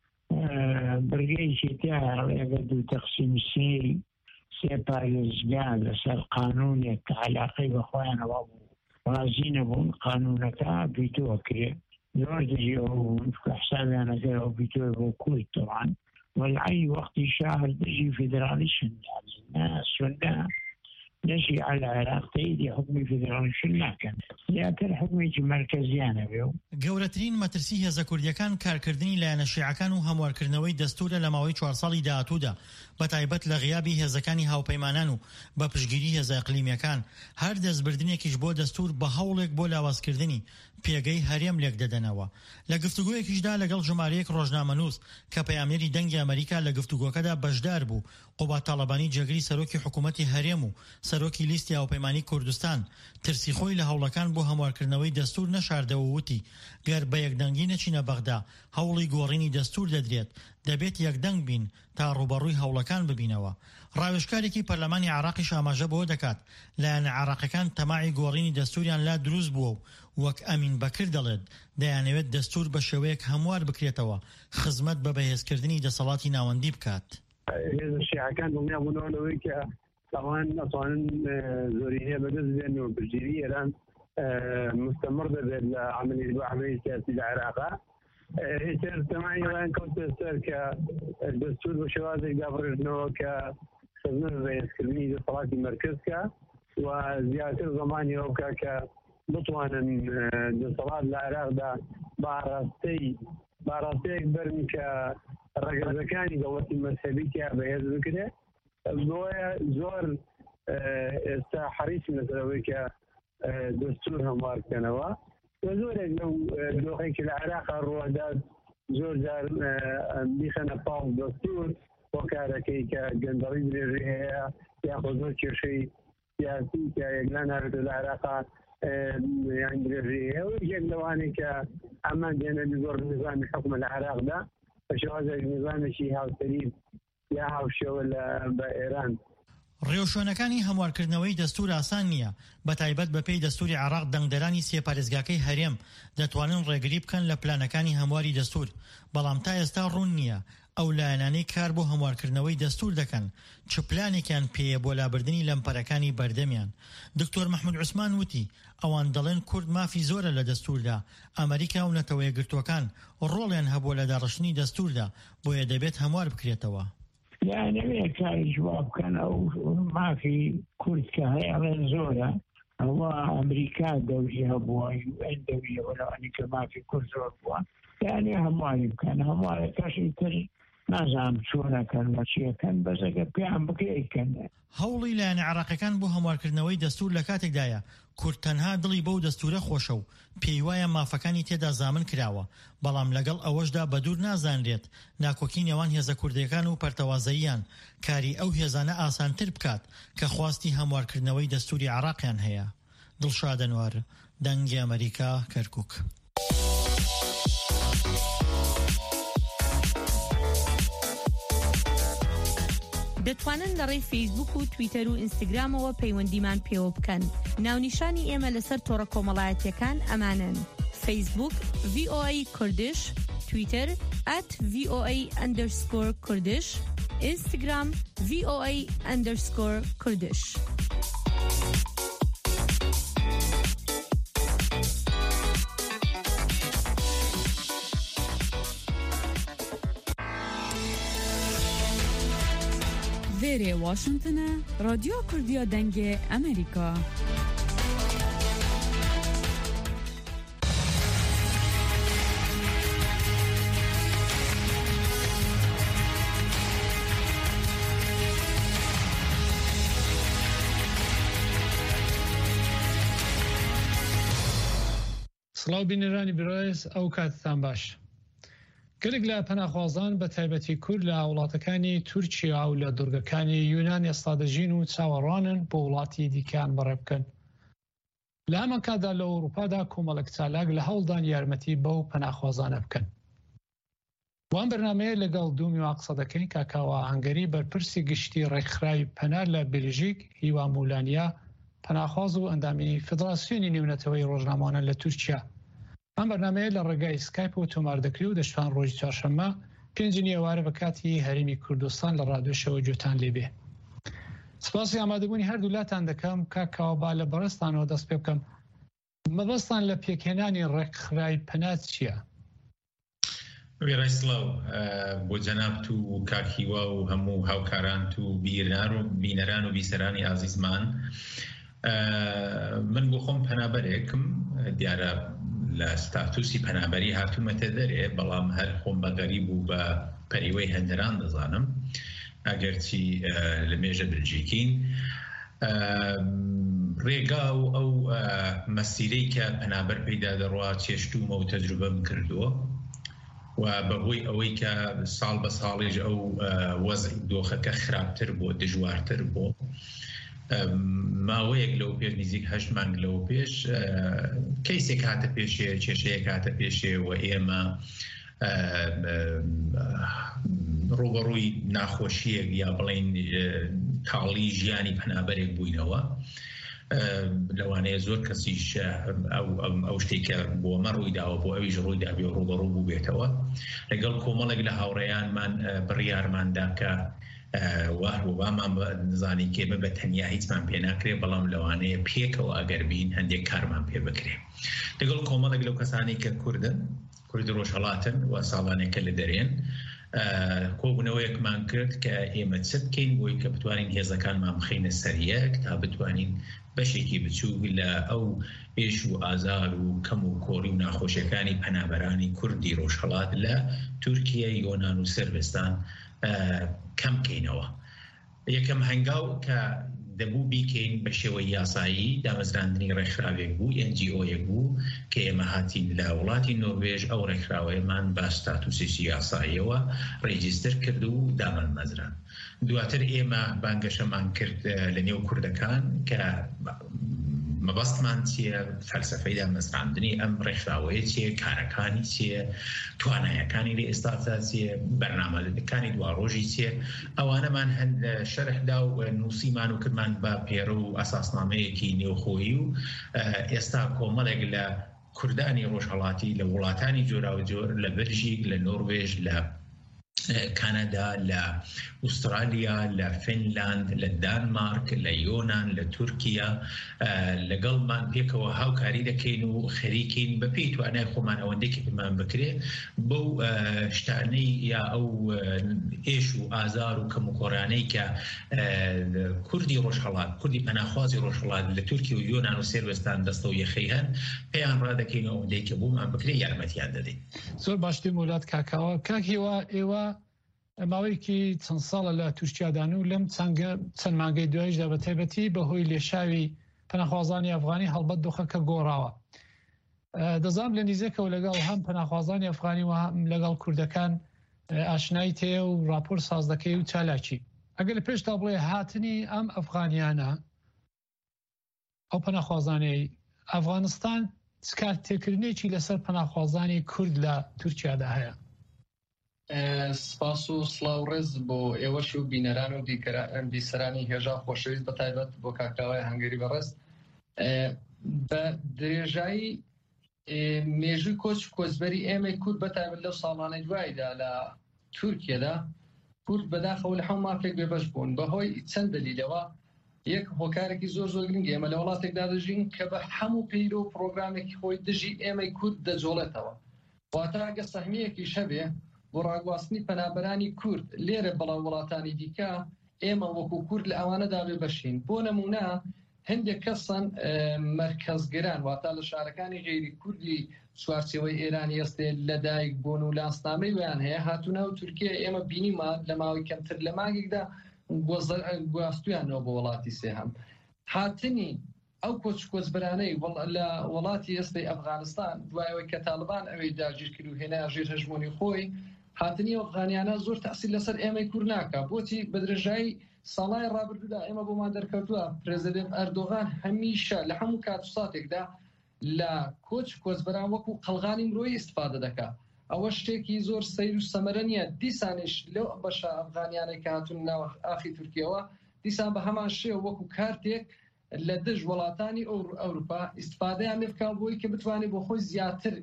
بڕگەیەکی تیا ڕێگە دوو تەقسیم سێ سێ پارێزگا لەسەر قانونێک کە عەلاقەی بە خۆیانەوە بوو ڕازی نەبوون قانونەکە ڤیتۆ کرێ زۆر دژی ئەوە بوون کە حسابیانەکەر ئەو ڤیتۆی بۆ کورد تەوان وەلعەی وەختی شار دژی فیدرالیشن نه سونە نشي على العراق تيدي حكمي فيدراليشن ناكن زیاتر حکومێکی مرکزیانە بێ و گەورەترین مەترسی هێزە کوردیەکان کارکردنی لایەنە شیعەکان و هەموارکردنەوەی دەستورە لە ماوەی چوار ساڵی داهاتوودا بە تایبەت لە غیابی هێزەکانی هاوپەیمانان و بە پشگیری هێزە ئیقلیمیەکان هەر دەستبردنێکیش بۆ دەستور بە هەوڵێک بۆ لاوازکردنی پێگەی هەرێم لێک دەدەنەوە. لە گفتوگۆیەکیشدا لەگەڵ ژمارەیەک ڕۆژنامەنووس کە پەیامێری دەنگی ئەمریکا لە گفتوگۆکەدا بەشدار بوو قوبات تاڵەبانی جێگری سەرۆکی حکوومەتی هەرێم و سەرۆکی لیستی هاوپەیمانی کوردستان ترسی خۆی لە هەوڵەکان بۆ هەموارکردنەوەی دەستور نەشاردەوە وتی گەر بە یەکدەنگی نەچینە بەغدا هەوڵی گۆڕینی دەستور دەدرێت دەبێت یەکدەنگ بین تا ڕوبەڕووی هەوڵەکان ببینەوە. ڕاوێژکارێکی پەرلەمانی عێراقیش ئاماژە بۆ دەکات لایەنە عێراقیەکان تەماعی گۆڕینی دەستوریان لا دروست بووە و وەک ئەمین بەکر دەڵێت دەیانەوێت دەستور بە شێوەیەک هەموار بکرێتەوە خزمەت بە بەهێزکردنی دەسەڵاتی ناوەندی بکات. هێزە شیعەکان دڵنیا بوونەوە لەوەی کە طبعا ئەتوانن زۆرینەیە بەدەست بێن و پشتگیری ئێران مستمر دەبێت لە عملی بۆ عملی سیاسی لە عێراقا. ئیتر تەماعی ئەویان کەوتە سەر کە دەستور بە شێوازێک دابڕێژنەوە کە خزمەت بە بەهێزکردنی دەسەڵاتی مەرکزکە و زیاتر زەمانی ئەو بکە کە بتوانن دەسەڵات لە عێراقدا باڕاستەی باڕاستەیەک بەرن کە ڕەگەزەکانی دەوڵەتی مەذهەبی تیا بەهێز بکرێت. بۆیە زۆر ئێستا حەریصن لەسەرەوەی کە دەستور هەموار بکەنەوە و زۆرێک لەو دۆخێکی لە عێراقا ڕوادات زۆر جار بیخەنە پاڵ دەستور بۆ کارەکەی کە گەندەڵی درێژی هەیە یاخۆ زۆر کێشەی سیاسی کە یەکلا ناوێتە لە عێراقا یان درێژی هەیە و یەک لەوانەی کە ئەمان دێنە زۆر نظامی حکومە لە عێراقدا بە شێوازێک نظامێکی هاوسەری یا هاوشێوە بە ئێران. ڕێوشۆنەکانی هەموارکردنەوەی دەستور ئاسان نییە بە تایبەت بە پێی دەستوری عێراق دەنگدەرانی سێپارێزگاکەی هەرێم دەتوانن ڕێگری بکەن لە پلانەکانی هەمواری دەستور بەڵام تا ئێستا ڕوون نییە ئەو لایەنانەی کار بۆ هەموارکردنەوەی دەستور دەکەن چ پلانێکیان پێیە بۆ لابردنی لەمپەرەکانی بەردەمیان. دکتۆر مەحموود عوسمان وتی ئەوان دەڵێن کورد مافی زۆرە لە دەستوردا ئەمریکا و نەتەوە یەکگرتووەکان ڕۆڵیان هەبووە لە داڕشتنی دەستوردا بۆیە دەبێت هەموار بکرێتەوە. یانەوێت کاری جواب بکەن ئەو مافی کورد کە هەیە ئەڵێن زۆرە هو أمريكا دولية بوا يو إن دولية ولو أني كما في كل زور بوا يعني هموالي كان هموالي كاشي تري نازم شونا كان وشيء كان بس أجا بيعم بكي كان هەوڵی لایەنە عێراقیەکان بۆ هەموارکردنەوەی دەستور لە کاتێکدایە کورد تەنها دڵی بەو دەستورە خۆشە و پێی وایە مافەکانی تێدا زامن کراوە، بەڵام لەگەڵ ئەوەشدا بەدوور نازانرێت ناکۆکی نێوان هێزە کوردیەکان و پەرتەوازەییان کاری ئەو هێزانە ئاسانتر بکات کە خواستی هەموارکردنەوەی دەستوری عێراقیان هەیە. دڵشاد ئەنوار، دەنگی ئەمریکا، کەرکووک. دەتوانن لە ڕێی فەیسبوک و تویتەر و ئینستاگرامەوە پەیوەندیمان پێوە بکەن. ناونیشانی ئێمە لەسەر تۆڕە کۆمەڵایەتیەکان ئەمانن: فەیسبوک ڤی ئۆ ئەی کوردش، تویتەر ئەت ڤی ئۆ ئەی ئەندەرسکۆر کوردش، ئینستاگرام ڤی ئۆ ئەی ئەندەرسکۆر کوردش. ویره واشنطن رادیو کردیا دنگ امریکا. سڵاو بینەرانی برایس، ئەو کاتتان باش. گەلێک لە پەناخوازان بە تایبەتی کورد لە وڵاتەکانی تورکیا و لە دوورگەکانی یونان ئێستا دەژین و چاوەڕوانن بۆ وڵاتی دیکەیان بەڕێ بکەن. لە هەمان کاتدا لە ئەوروپادا کۆمەڵێک چالاک لە هەوڵدان یارمەتی بەو پەناخوازانە بکەن. وان بەرنامەیە لەگەڵ دوو میوان قسە دەکەین کاکاوە هەنگەری بەرپرسی گشتی ڕێکخراوی پەنا لە بێلژیک، هیوا مولانیا، پەناخواز و ئەندامی فدراسیۆنی نێونەتەوەی ڕۆژنامەوانە لە تورکیا. ئەم بەرنامەیە لە ڕێگای سکایپ و تۆمار دەکری و دەشتوان ڕۆژی چوارشەممە پێنجی ئێوارە بە کاتی هەرێمی کوردستان لە ڕادیۆشەوە گوێتان لێبێ. سپاسی ئامادەبوونی هەردوولاتان دەکەم. کاکاوە با لە بەڕێستانەوە دەست پێ بکەم. مەبەستان لە پێکهێنانی ڕێکخراوی پەنا چییە؟ وێڕای سڵاو بۆ جەناب و کاکیوا و هەموو هاوکاران و بینەران و بیسەرانی ئازیزمان. من بۆ خۆم پەنابەرێکم، دیارە لە ستاتوسی پەنابەری هاتوومەتە دەرێ، بەڵام هەر خۆم بە غەریب و بە پەریوەی هەندەران دەزانم، ئەگەرچی لە مێژە بلجیکین. ڕێگا و ئەو مەسیرەی کە پەنابەر پەیدا دەڕوا چێشتومە و تەجروبەم کردووە و بەهۆی ئەوەی کە ساڵ بە ساڵیش ئەو وەزعی دۆخەکە خراپتر بۆ، دژوارتر بۆ. ماوەیەک لەو پێش نزیک هەشت مانگ لەو پێش کەیسێک هاتە پێشێ، کێشەیەک هاتە پێشێ و ئێمە ڕوبەڕووی ناخۆشیەک یا بڵێن تاڵی ژیانی پەنابەرێک بووینەوە. لەوانەیە زۆر کەسیش ئەو شتێکە بۆ مە ڕووی داوە بۆ ئەویش ڕووی دابێ و ڕوبەڕوو بوو بێتەوە. لەگەڵ کۆمەڵێک لە هاوڕێیانمان بڕیارماندا کە وامان نزانی کێمە بە تەنیا هیچمان پێ ناکرێ، بەڵام لەوانەیە پێکەوە ئەگەر بین هەندێک کارمان پێ بکرێ. لەگەڵ کۆمەڵێک لەو کەسانی کە کوردن، کوردی ڕۆژهەڵاتن و ساڵانێکە لە دەرێن، کۆبوونەوەیەکمان کرد کە ئێمە چ بکەین بۆی کە بتوانین هێزەکانمان بخەینە سەریەک تا بتوانین بەشێکی بچوو لە ئەو ئێش و ئازار و کەم و کۆڕی و ناخۆشیەکانی پەنابەرانی کوردی ڕۆژهەڵات لە تورکیا، یۆنان و سربستان کەم بکەینەوە. یەکەم هەنگاو کە دەبوو بیکەین بە شێوەی یاسایی دامەزراندنی ڕێکخراوێک بوو، ئێن جی ئۆیەک بوو کە ئێمە هاتین لە وڵاتی نۆروێژ، ئەو ڕێکخراوەیەمان بە ستاتوسێکی یاساییەوە ڕێجیستر کرد و دامەزراند. دواتر ئێمە بانگەشەمان کرد لە نێو کوردەکان کە مەبەستمان چییە، فەلسەفەی دامەزراندنی ئەم ڕێکخراوەیە چییە، کارەکانی چییە، توانایەکانی لە ئێستا چییە، بەرنامەکانی دواڕۆژی چییە. ئەوانەمان هەند شەرحدا و نووسیمان و کردمان بە پێرە و ئەساسنامەیەکی نێوخۆیی و ئێستا کۆمەڵێک لە کوردانی ڕۆژهەڵاتی لە وڵاتانی جۆراوجۆر، لە بەلژیک، لە نۆروێژ، لە كندا لە ئوسترالیا لە فینلاند لە دانمارک لە یۆنان لە تورکیا لەگەڵمان پێکەوە هاوکاری دەکەین و خەریکین بە پێی توانای خۆمان ئەوەندێکی پێمان بکرێ بەو شتانەی یا ئەو ئێش و ئازار و کەم و کۆرانەی کە کوردی ڕۆژهەڵات کوردی پەناخوازی ڕۆژهەڵات لە تورکیا و یۆنان و سێربستان دەستە و یەخەی هەن پێیان ڕادەکەین ئەوەندەی کە بوومان بکرێ یارمەتیان دەدەین. زۆر باشتر مولات کاکاوە کاکیوە ئێوە ماوەیەکی چەند ساڵە لە تورکیادان و لەم چەند مانگەی دوایشدا بە تایبەتی بەهۆی لێشاوی پەناخوازانی ئەفغانی هەڵبەت دۆخەکە گۆڕاوە. دەزانم لە نزیکەوە لەگەڵ هەم پەناخوازانی ئەفغانی و هەم لەگەڵ کوردەکان ئاشنایی تەیە و راپۆر ساز دەکەی و چالاکی. ئەگەر لە پێشتا بڵێ هاتنی ئەم ئەفغانیانە ئەو پەناخوازانەی ئەفغانستان کار تێکردنێکی لەسەر پەناخوازانی کورد لە تورکیادا هەیە؟ سپاس و سڵاو ڕێز بۆ ئێوەش و بینەران و بیسەرانی هێژا خۆشەویست بە تایبەت بۆ کاکاوای هەنگەری بەڕێست. بە درێژایی مێژووی کۆچ کۆچبەری ئێمەی کورد بە تایبەت لەو ساڵانەی دواییدا لە تورکیەدا کورد بەداخەوە لە هەموو مافێک بێبەش بوون بەهۆی چەند دەلیلەوە. یەک هۆکارێکی زۆر زۆر گرنگ ئێمە لە وڵاتێکدا دەژین کە بە هەموو پەیرۆ و پرۆگرامێکی خۆی دژی ئێمەی کورد دەجۆڵێتەوە. واتە ئەگە سەهمیەکی شەبێ بۆ ڕاگواستنی پەنابەرانی کورد لێرە بەڵام وڵاتانی دیکە ئێمە وەکو کورد لە ئەوانەدا بێ بەشین. بۆ نمونە هەندێک کەسن مەرکەزگران واتە لە شارەکانی غێری کوردی چوارچێوەی ئێرانی ئێستێ لەدایک بوون و لاستنامەی ویان هەیە هاتوونە و تورکیا ئێمە بینیمە لە ماوەی کەمتر لە مانگێکدا گواستویانەوە بۆ وڵاتی سێهەم. هاتنی ئەو کۆچ کۆچبەرانەی لە وڵاتی ئێستەی ئەفغانستان دوایەوەی کە تاالبان ئەوەی داگیر کرد و هێنا ژێر هەژمۆنی خۆی هاتنی ئەفغانیانە زۆر تەسیل لەسەر ئێمەی کورد ناکە. بۆچی بە درێژایی ساڵای ڕابردوودا ئێمە بۆمان دەرکەوتووە پرێزیدنت ئەردۆغان هەمیشە لە هەموو کاتوساتێکدا لە کۆچ کۆچبەران وەکو قەڵغانی مرۆیی ئیستفادە دەکات. ئەوە شتێکی زۆر سەیر و سەمەرە نییە. دیسانش لەو بەشە ئەفغانیانێک کە هاتوون ناو ئاخی تورکیەوە دیسان بە هەمان شێوە وەکو کارتێک لە دژ وڵاتانی ئەوروپا ئیستفادەیان لێ بکات بۆی کە بتوانێت بۆ خۆی زیاتر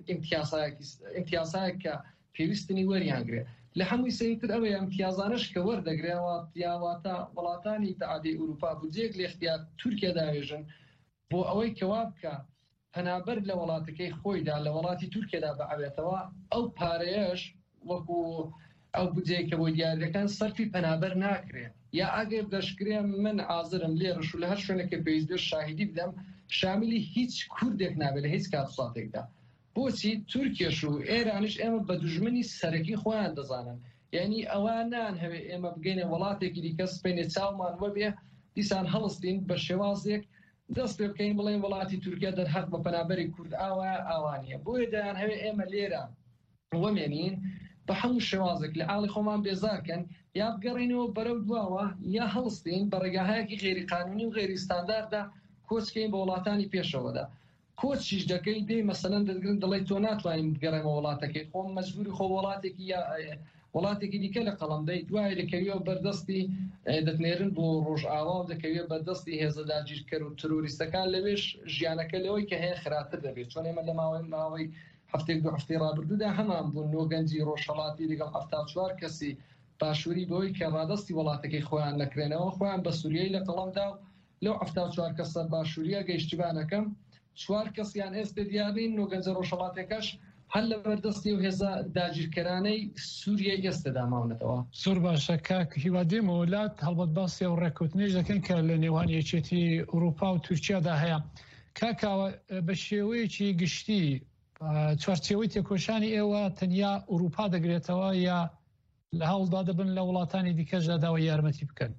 ئیمتیازایەک کە پێویستنی وەریانگرێت. لە هەمووی سەیرتر ئەوەیە ئیمتیازانش کە وەردەگرێەوە پیاواتە وڵاتانی تەعادی ئەوروپا بودجێک لە اختیار تورکیا داوێژن بۆ ئەوەی کەوا بکە پەنابەر لە وڵاتەکەی خۆیدا لە وڵاتی تورکیادا بەعوێتەوە ئەو پارەیەش وەکو ئەو بودجەیە کە بۆی دیاریەکان سەرفی پەنابەر ناکرێت. یا ئەگەر دەشکرێ من ئازرم لێرەش و لە هەر شوێنێکە پێویست شاهیدی بدەم شاملی هیچ کوردێک نابێت لە هیچ کاتوساتێکدا. بۆچی تورکیش و ئێرانش ئێمە بە دوژمنی سەرەکی خۆیان دەزانن. یعنی ئەوانان هەوێ ئێمە بگەینە وڵاتێکی دیکە سپێنێ چاومان وەبێ دیسان هەڵستین بە شێوازێک دەست پێ بکەین بڵێن وڵاتی تورکیا دەرهەق بە پەنابەری کورد ئاوە ئاوانیە. بۆیە دەیان هەوێ ئێمە لێرە وەمێنین بە هەموو شێوازێک لە ئاڵی خۆمان بێزارکەن یا بگەڕینەوە بەرەو دواوە یا هەڵستین بە ڕێگاهایەکی غێری قانونی و غێری ستانداردا کۆچکەین بە وڵاتانی پێشەوەدا. کۆچیش دەکەی دێ مەسەلەن دەگرن دەڵێ تۆ ناتوانین بگەڕێمە وڵاتەکەی خۆم مەجبوری خۆ وڵاتێکی یا وڵاتێکی دیکە لە قەڵەمدەی دوای دەکەویەوە بەردەستی دەتنێرن بۆ ڕۆژئاوا و دەکەوێت بەردەستی هێزە داگیرکەر و تروریستەکان لەوێش ژیانەکە لەوەی کە هەیە خراپتر دەبێت. چۆن ئێمە لە ماوەی ماوەی هەفتێک دو هەفتەی ڕابردوودا هەمان بوون نۆگەنجی ڕۆژهەڵاتی لەگەڵ هەفتا و چوار کەسی باشووری بەوەی کە ڕادەستی وڵاتەکەی خۆیان نەکرێنەوە خۆیان بە سووریای لە قەڵەمدا و لەو هەفتا و چوار کەسە باشووریە گەیشتیبانەکەم چوار کەسیان ئێستا دیارین نۆگەنجە ڕۆژهەڵاتێکەش هەر لە بەردەستی و هێزە داگیرکەرانەی سووریای ئێستادا ماونەتەوە. زۆر باشە کاک هیوادێمە وڵات هەڵبەت باسی و ڕێکوتنیش دەکەن کە لە نێوان یەکێتی ئەوروپا و تورکیادا هەیە. کاکاوە بە شێوەیەکی گشتی چوارچێوەی تێکۆشانی ئێوە تەنیا ئەوروپا دەگرێتەوە یا لە هەوڵدا دەبن لە وڵاتانی دیکەشدا داوای یارمەتی بکەن؟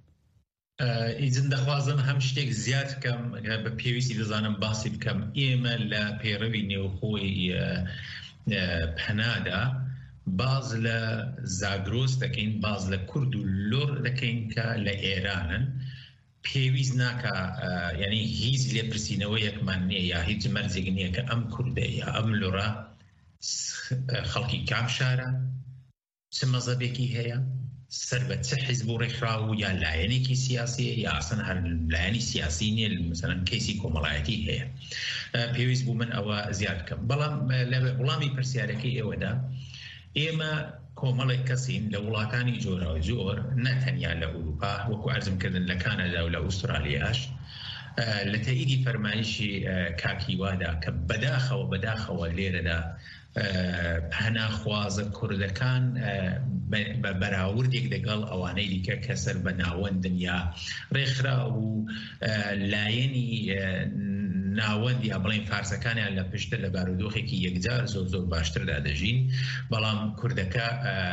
ئیزن دەخوازم هەم شتێک زیاد بکەم بە پێویستی دەزانم باسی بکەم. ئێمە لە پەیڕەوی نێوخۆی پەنادا باز لە زاگرۆس دەکەین باز لە کورد و لۆر دەکەین کە لە ئێرانن پێویست ناکە یعنی هیچ لێپرسینەوەیەکمان نییە یا هیچ مەرجێک نییە کە ئەم کوردە یا ئەم لۆرە خەڵکی کام شارە چ مەزەبێکی هەیە سەر بە چه حیزب و ڕێکخراو یا لایەنێکی سیاسیە یا ئەسەن هەر لایەنی سیاسی نیە مثلەن کەیسی کۆمەڵایەتی هەیە. پێویست بوو من ئەوە زیاد بکەم. بەڵام لە وەڵامی پرسیارەکەی ئێوەدا ئێمە کۆمەڵێک کەسین لە وڵاتانی جۆراوی زۆر نەتەنیا لە ئوروپا وەکو ئەرزمکردن لە کانادا و لە ئوسترالیاش لە تەئیدی فەرمایشی کاکیوادا کە بەداخەوە بەداخەوە لێرەدا پەناخوازە کوردەکان بە بەراوردێک لەگەڵ ئەوانەی دیکە کە سەر بە ناوەندن یا ڕێکخرا و لایەنی ناوەند یا بڵێن فارسەکانیان لە پشتە لە بارودۆخێکی یەکجار زۆر زۆر باشتردا دەژین بەڵام کوردەکە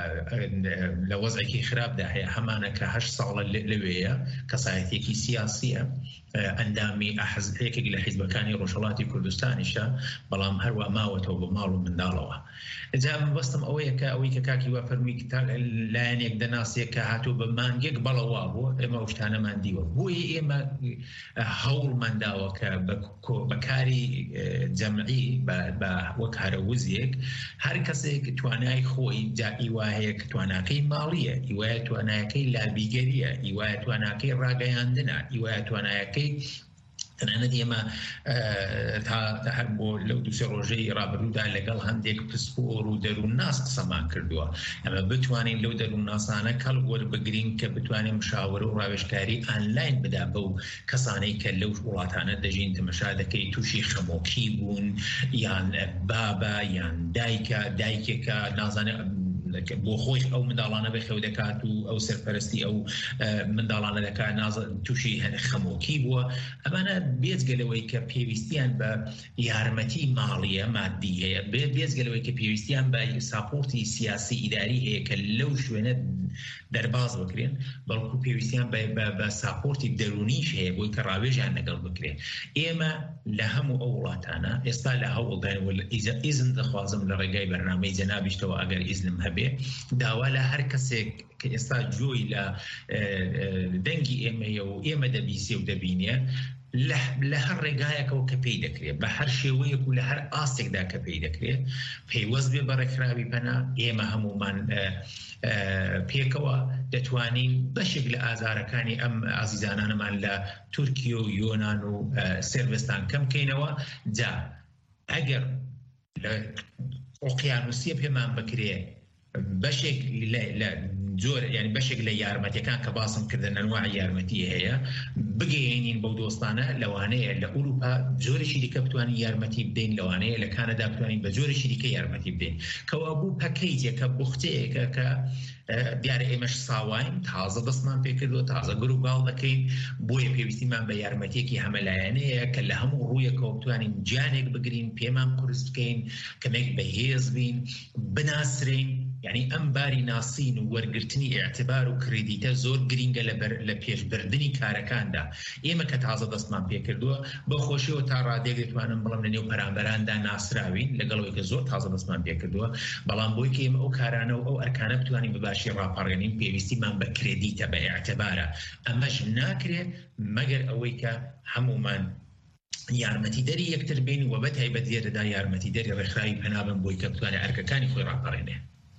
لە وەزعێکی خراپدا هەیە هەمانە کە هەشت ساڵە لەوەیە کەسایەتێکی سیاسیە ئەندامی ئەحزبێکێک لە حیزبەکانی ڕۆژهەڵاتی کوردستانیشە بەڵام هەروە ماوەتەوە بە ماڵ و منداڵەوە جا من بەستم ئەوەیە کە ئەوەی کە کاکی وا فەرمی لایەنێک دەناسێت کە هاتوو بە مانگێک بەڵەوا بووە ئێمە ئەو شتانەمان دیوە بۆیە ئێمە هەوڵمانداوە کە بەکاری جەمعی بە وەک هەرەوزیەک هەر کەسێک توانای خۆی جا ئیوایەیە کە تواناکەی ماڵیە ئیوایە توانایەکەی لابیگەریە ئیوایە تواناکەی ڕاگەیاندنە ئیوایە توانایەکەی تەنانەت ئێمە تا هەر بۆ لەو دووسێ ڕۆژەی ڕابردوودا لەگەڵ هەندێک پسپۆر و دەروونناس قسەمان کردووە ئەمە بتوانین لەو دەروونناسانە کەڵ وەربگرین کە بتوانین مشاورە و ڕاوێژکاری ئانلاین بدا بەو کەسانەی کە لەو وڵاتانە دەژین تەمەشا دەکەی تووشی خەمۆکی بوون یان بابە یان دایکە دایکێکە نازانێت بۆ خۆی ئەو منداڵانە بەخێو دەکات و ئەو سەرپەرستی ئەو منداڵانە دەکات تووشی خەمۆکی بووە ئەمانە بێجگەلەوەی کە پێویستیان بە یارمەتی ماڵیە مادی هەیە بێجگەلەوەی کە پێویستیان بە ساپۆرتی سیاسی ئیداری هەیە کە لەو شوێنە دەرباز بکرێن بەڵکو پێویستیان بە ساپۆرتی دەرونیش هەیە بۆی کە ڕاوێژیان لەگەڵ بکرێن ئێمە لە هەموو ئەو وڵاتانە ئێستا لە هەوڵدان ئیزن دەخوازم لە ڕێگای بەرنامەی جەنابیشتەوە ئەگەر ئیزنم هەبێ داوا لە هەر کەسێک کە ئێستا جۆی لە دەنگی ئێمەیە و ئێمە دەبیسێ و دەبینێ لە هەر ڕێگایەکەوە کە پێی دەکرێت بە هەر شێوەیەک و لە هەر ئاستێکدا کە پێی دەکرێت پەیوەست بێ بە ڕێکخراوی پەنا ئێمە هەمومان پێکەوە دەتوانین بەشێک لە ئازارەکانی ئەم ئازیزانانەمان لە تورکیە و یۆنان و سێربستان کەم بکەینەوە جا ئەگەر ئۆقیانوسیە پێمان بکرێ بەشێک لە جۆر ینی بەشێک لە یارمەتیەکان کە باسم کردن ئەنواع یارمەتی هەیە بگەێنین بەو دۆستانە لەوانەیە لە ئوروپا جۆرێکی دیکە بتوانین یارمەتی بدەین لەوانەیە لە کانەدا بتوانین بە جۆرێکی دیکە یارمەتی بدەین کەوا بوو پەکەیجێکە بوختەیەکە کە دیارە ئێمەش ساواین تازە دەستمان پێکردوە تازە گروگاڵ دەکەین بۆیە پێویستیمان بە یارمەتێکی هەمەلایەنەیە کە لە هەموو ڕوویەکەوە بتوانین گیانێک بگرین پێمان قورس بکەین کەمێک بەهێز بین بناسرین یعنی ئەم باری ناسین و وەرگرتنی ئێعتبار و کردیتە زۆر گرینگە لە پێشبردننی کارەکاندا ئێمە کە تازە دەستمان پێکردووە بە خۆشیەوە تا ڕادێک دەتوانم بڵم لە نێو پەرامبەراندا ناسراوین لەگەڵەوەی کە زۆر تازە دەستمان پێکردووە بەڵام بۆی کە ئێمە ئەو کارانە و ئەو ئەرکانە بتوانین بباشی ڕاپەڕێنین پێویستیمان بە کردیتە بە ئێعتبارە ئەمەش ناکرێت مەگەر ئەوەی کە هەمومان یارمەتی دەری یەکتر بین و بە تایبەت لێرەدا یارمەتی دەری ڕێکخراوی پەنابن بۆی کە بتوانێت ئەرکەکانی خۆی ڕاپەڕێنێ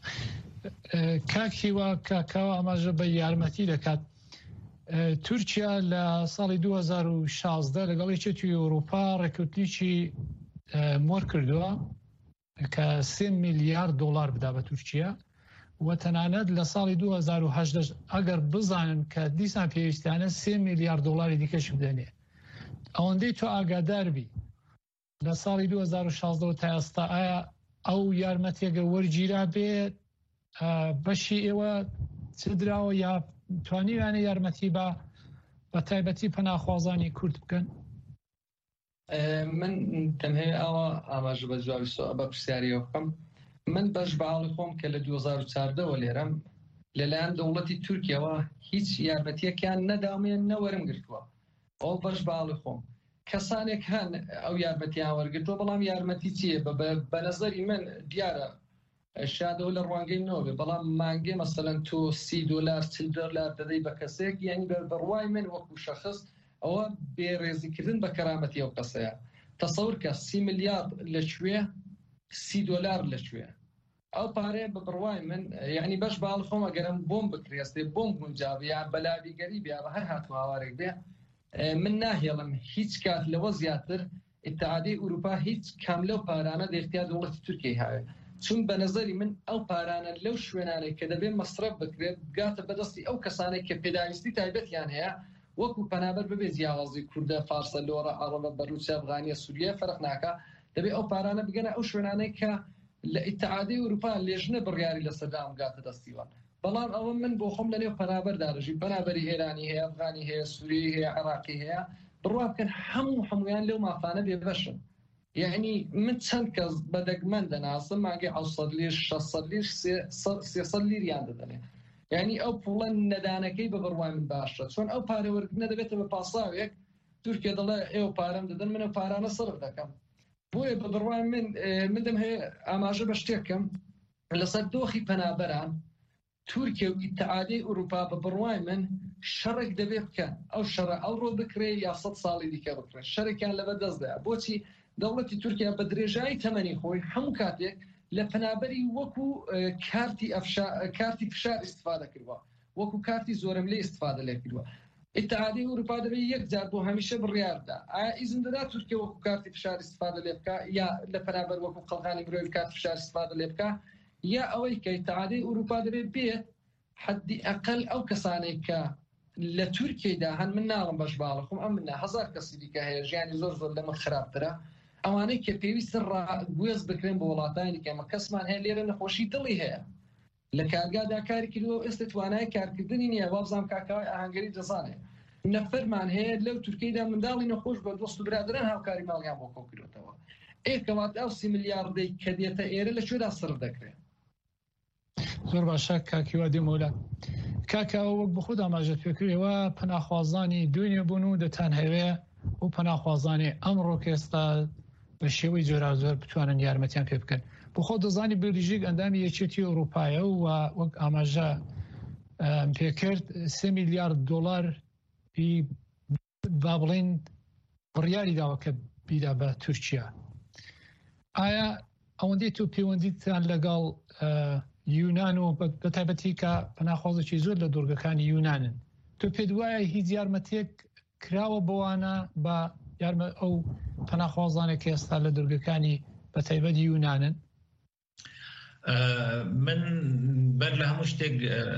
کاکی وا کاکاوە ئەماژە بە یارمەتی دەکات تورکیا لە ساڵی دوو هەزار و شازدە لەگەڵ یەکێتی ئەوروپا ڕێکوتنیی مۆر کردووە کە سێ میلیارد دۆلار بدا بە تورکیا و تەنانەت لە ساڵی دوو هەزار و هەژدە ئەگەر بزانن کە دیسان پێویستیانە سێ میلیارد دۆلاری دیکەش بدەنێ ئەوەندەی تۆ ئاگاداربی لە ساڵی دوو هەزار و شازدە تا ئێستا ئایا ئەو یارمەتێگە وەرگیرا بێت بەشی ئێوە چ دراوە یا توانیوانە یارمەتی بە بە تایبەتی پەناخوازانی کورد بکەن؟ من تەنهەیە ئەوە ئاماژە بە جوابی بە پرسیاریەوە بکەم من بەش بەڵی خۆم کە لە دوو هەزار و چواردەوە لێرەم لەلایەن دەوڵەتی تورکیەوە هیچ یارمەتیەکیان نەدامێن نەوەرم گرتووە ئەو بەش بەڵی خۆم کەسانێک هەن ئەو یارمەتیان وەرگرتووە بەڵام یارمەتی چیە بە نەزەری من دیارە شادەوە لە ڕوانگەی نۆبێ بەڵام مانگێ مەسەلەن تۆ سی دۆلار چل دۆلار دەدەی بە کەسێک یعنی بەڕوای من وەکو شەخص ئەوە بێڕێزیکردن بە کەرامەتی ئەو کەسەیە تەسەور کە سی میلیارد لەکوێ سی دۆلار لەکوێ ئەو پارەیە بە بڕوای من یعنی بەش باڵ خۆم ئەگەرم بۆم بکرێستێ بۆم گونجاوی یا بەلابیگەری بیا بە هەر هاتوو هاوارێک بێ من ناهێڵم هیچ کات لەوە زیاتر ئیتحادیە ئوروپا هیچ کام لەو پارانە دەختیا دەوڵەتی تورکیای هاوێ چون بە نظری من ئەو پارانە لەو شوێنانەی کە دەبێت مەصرف بکرێت بگاتە بەدەستی ئەو کەسانێک کە پێداویستی تایبەتیان هەیە وەکو پەنابەر ببێ جیاوازی کوردە فارسە لۆرە عەرەبە بەروسیا ئەفغانیە سووریە فەرق ناکە دەبێت ئەو پارانە بگەنە ئەو شوێنانەی کە لە ئیتحادیە ئەوروپا لێژنە بڕیاری لەسەردام گاتە دەستیوان بەڵام ئەوە من بۆ خۆم لەنێو پەنابەردارژی پەنابەری ئێرانی هەیە ئەفغانی هەیە سووری هەیە عێراقی هەیە بڕوا بکەن هەموو هەمویان لەو مافانە بێبەشن یعنی من چەند کەس بەدەگمەن دەناسم ماگەی حەوت لیر شەشسەد لیر سێسەد لیریان دەدەنێ یعنی ئەو پوڵە نەدانەکەی بە بڕوای من باشە چۆن ئەو پارەوەرگرتنە دەبێتە بە پاساوێک تورکیا دەڵێ ئێوە پارەم دەدەن منە پارانە سەرف دەکەم بۆیە بە بڕوای من من دەم هەیە ئاماژە بە شتێکم لەسەر دۆخی پەنابەران تورکیا و ئیتحادیە ئەوروپا بە بڕوای من شەڕێک دەبێت بکەن ئەو شەڕە ئەوڕۆ بکرێ یا سەد ساڵی دیکە بکرێن شەرێکیان لەبەر دەستدایە بۆچی دەوڵەتی تورکیا بە درێژایی تەمەنی خۆی هەموو کاتێک لە پەنابەری وەکو کارتی کارتی فشار استفادە کردووە وەکو کارتی زۆرم لێ استفادە لێ کردووە ئیتحادیە ئەوروپا دەبێت یەک جار بۆ هەمیشە بڕیاردا ئایا ئیزن دەدا تورکیا وەکو کارتی فشار استفادە لێ بکە یا لە پەنابەر وەکو قەڵغانی مرۆڤی کارتی فشار استفادە لێ بکە یا ئەوەی کە ئیتحادیە ئەوروپا دەبێت بێت حدی ئەقل ئەو کەسانێک کە لە تورکیادا هەن من ناڵم بەش باڵە خۆم ئەم منە هەزار کەسی دیکە هەیە ژیانی زۆر زۆر لەمە خراپترە ئەوانەی کە پێویستن گوێز بکرێن بە وڵاتانی کەمە کەسمان هەیە لێرە نەخۆشی دڵی هەیە لە کارگادا کاری کردووە ئێستا توانای کارکردنی نییە وابزانام کاکاوای ئاهەنگەری جەزانێ نەفەرمان هەیە لەو تورکیادا منداڵی نەخۆش بە دۆست و برادران هاوکاری ماڵیان بۆ کۆ کردوێتەوە ئێکەوات ئەو سی ملیاردەی کە دێتە ئێرە لەکوێدا سرف دەکرێت زۆر باشە کاکیوا دێمەولە کاکاوە وەک بە خۆت ئاماژەت پێکرێەوە پەناخوازانی دوێنێ بوون و دەتان هەوێ و پەناخوازانی ئەمڕۆ کە ئێستا بە شێوەی جۆرا زۆر بتوانن یارمەتیان پێ بکەن بۆ خۆ دەزانی بلژیک ئەندامی یەکێتی ئەوروپایە و وەک ئاماژە پێکرد سێ میلیارد دۆلار با بڵێن بڕیاری داوە کە بیدا بە تورکیا ئایا ئەوەندەی تو پەیوەندیتان لەگەڵ یونان و بە تایبەتی کە پەناخوازێکی زۆر لە دورگەکانی یونانن تۆ پێت وایە هیچ یارمەتێک کراوە بەوانە بە یارمە ئەو پەناخوازانێک کە ئێستا لە دورگەکانی بە تایبەتی یونانن من بەر لە هەموو شتێک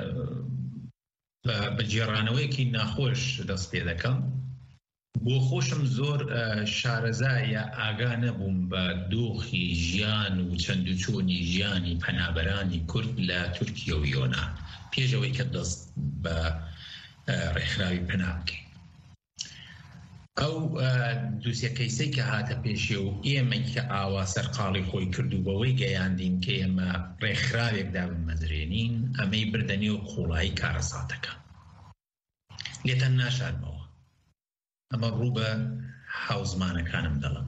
بە جێڕانەوەیەکی ناخۆش دەست پێ دەکەم بۆ خۆشم زۆر شارەزایە ئاگا نەبووم بە دۆخی ژیان و چەند و چۆنی ژیانی پەنابەرانی کورد لە تورکیا و یۆنان پێشەوەی کە دەست بە ڕێکخراوی پەنا بکەین ئەو دووسێ کەیسەی کە هاتە پێشێ و ئێمەی کە ئاوا سەرقاڵی خۆی کرد و بەوەی گەیاندین کە ئێمە ڕێکخراوێکدا بمەزرێنین ئەمەی بردەنێ و قوڵایی کارەساتەکە لێتەن ناشادمەوە ئەمە ڕوو بە حوزمانەکانم دەڵم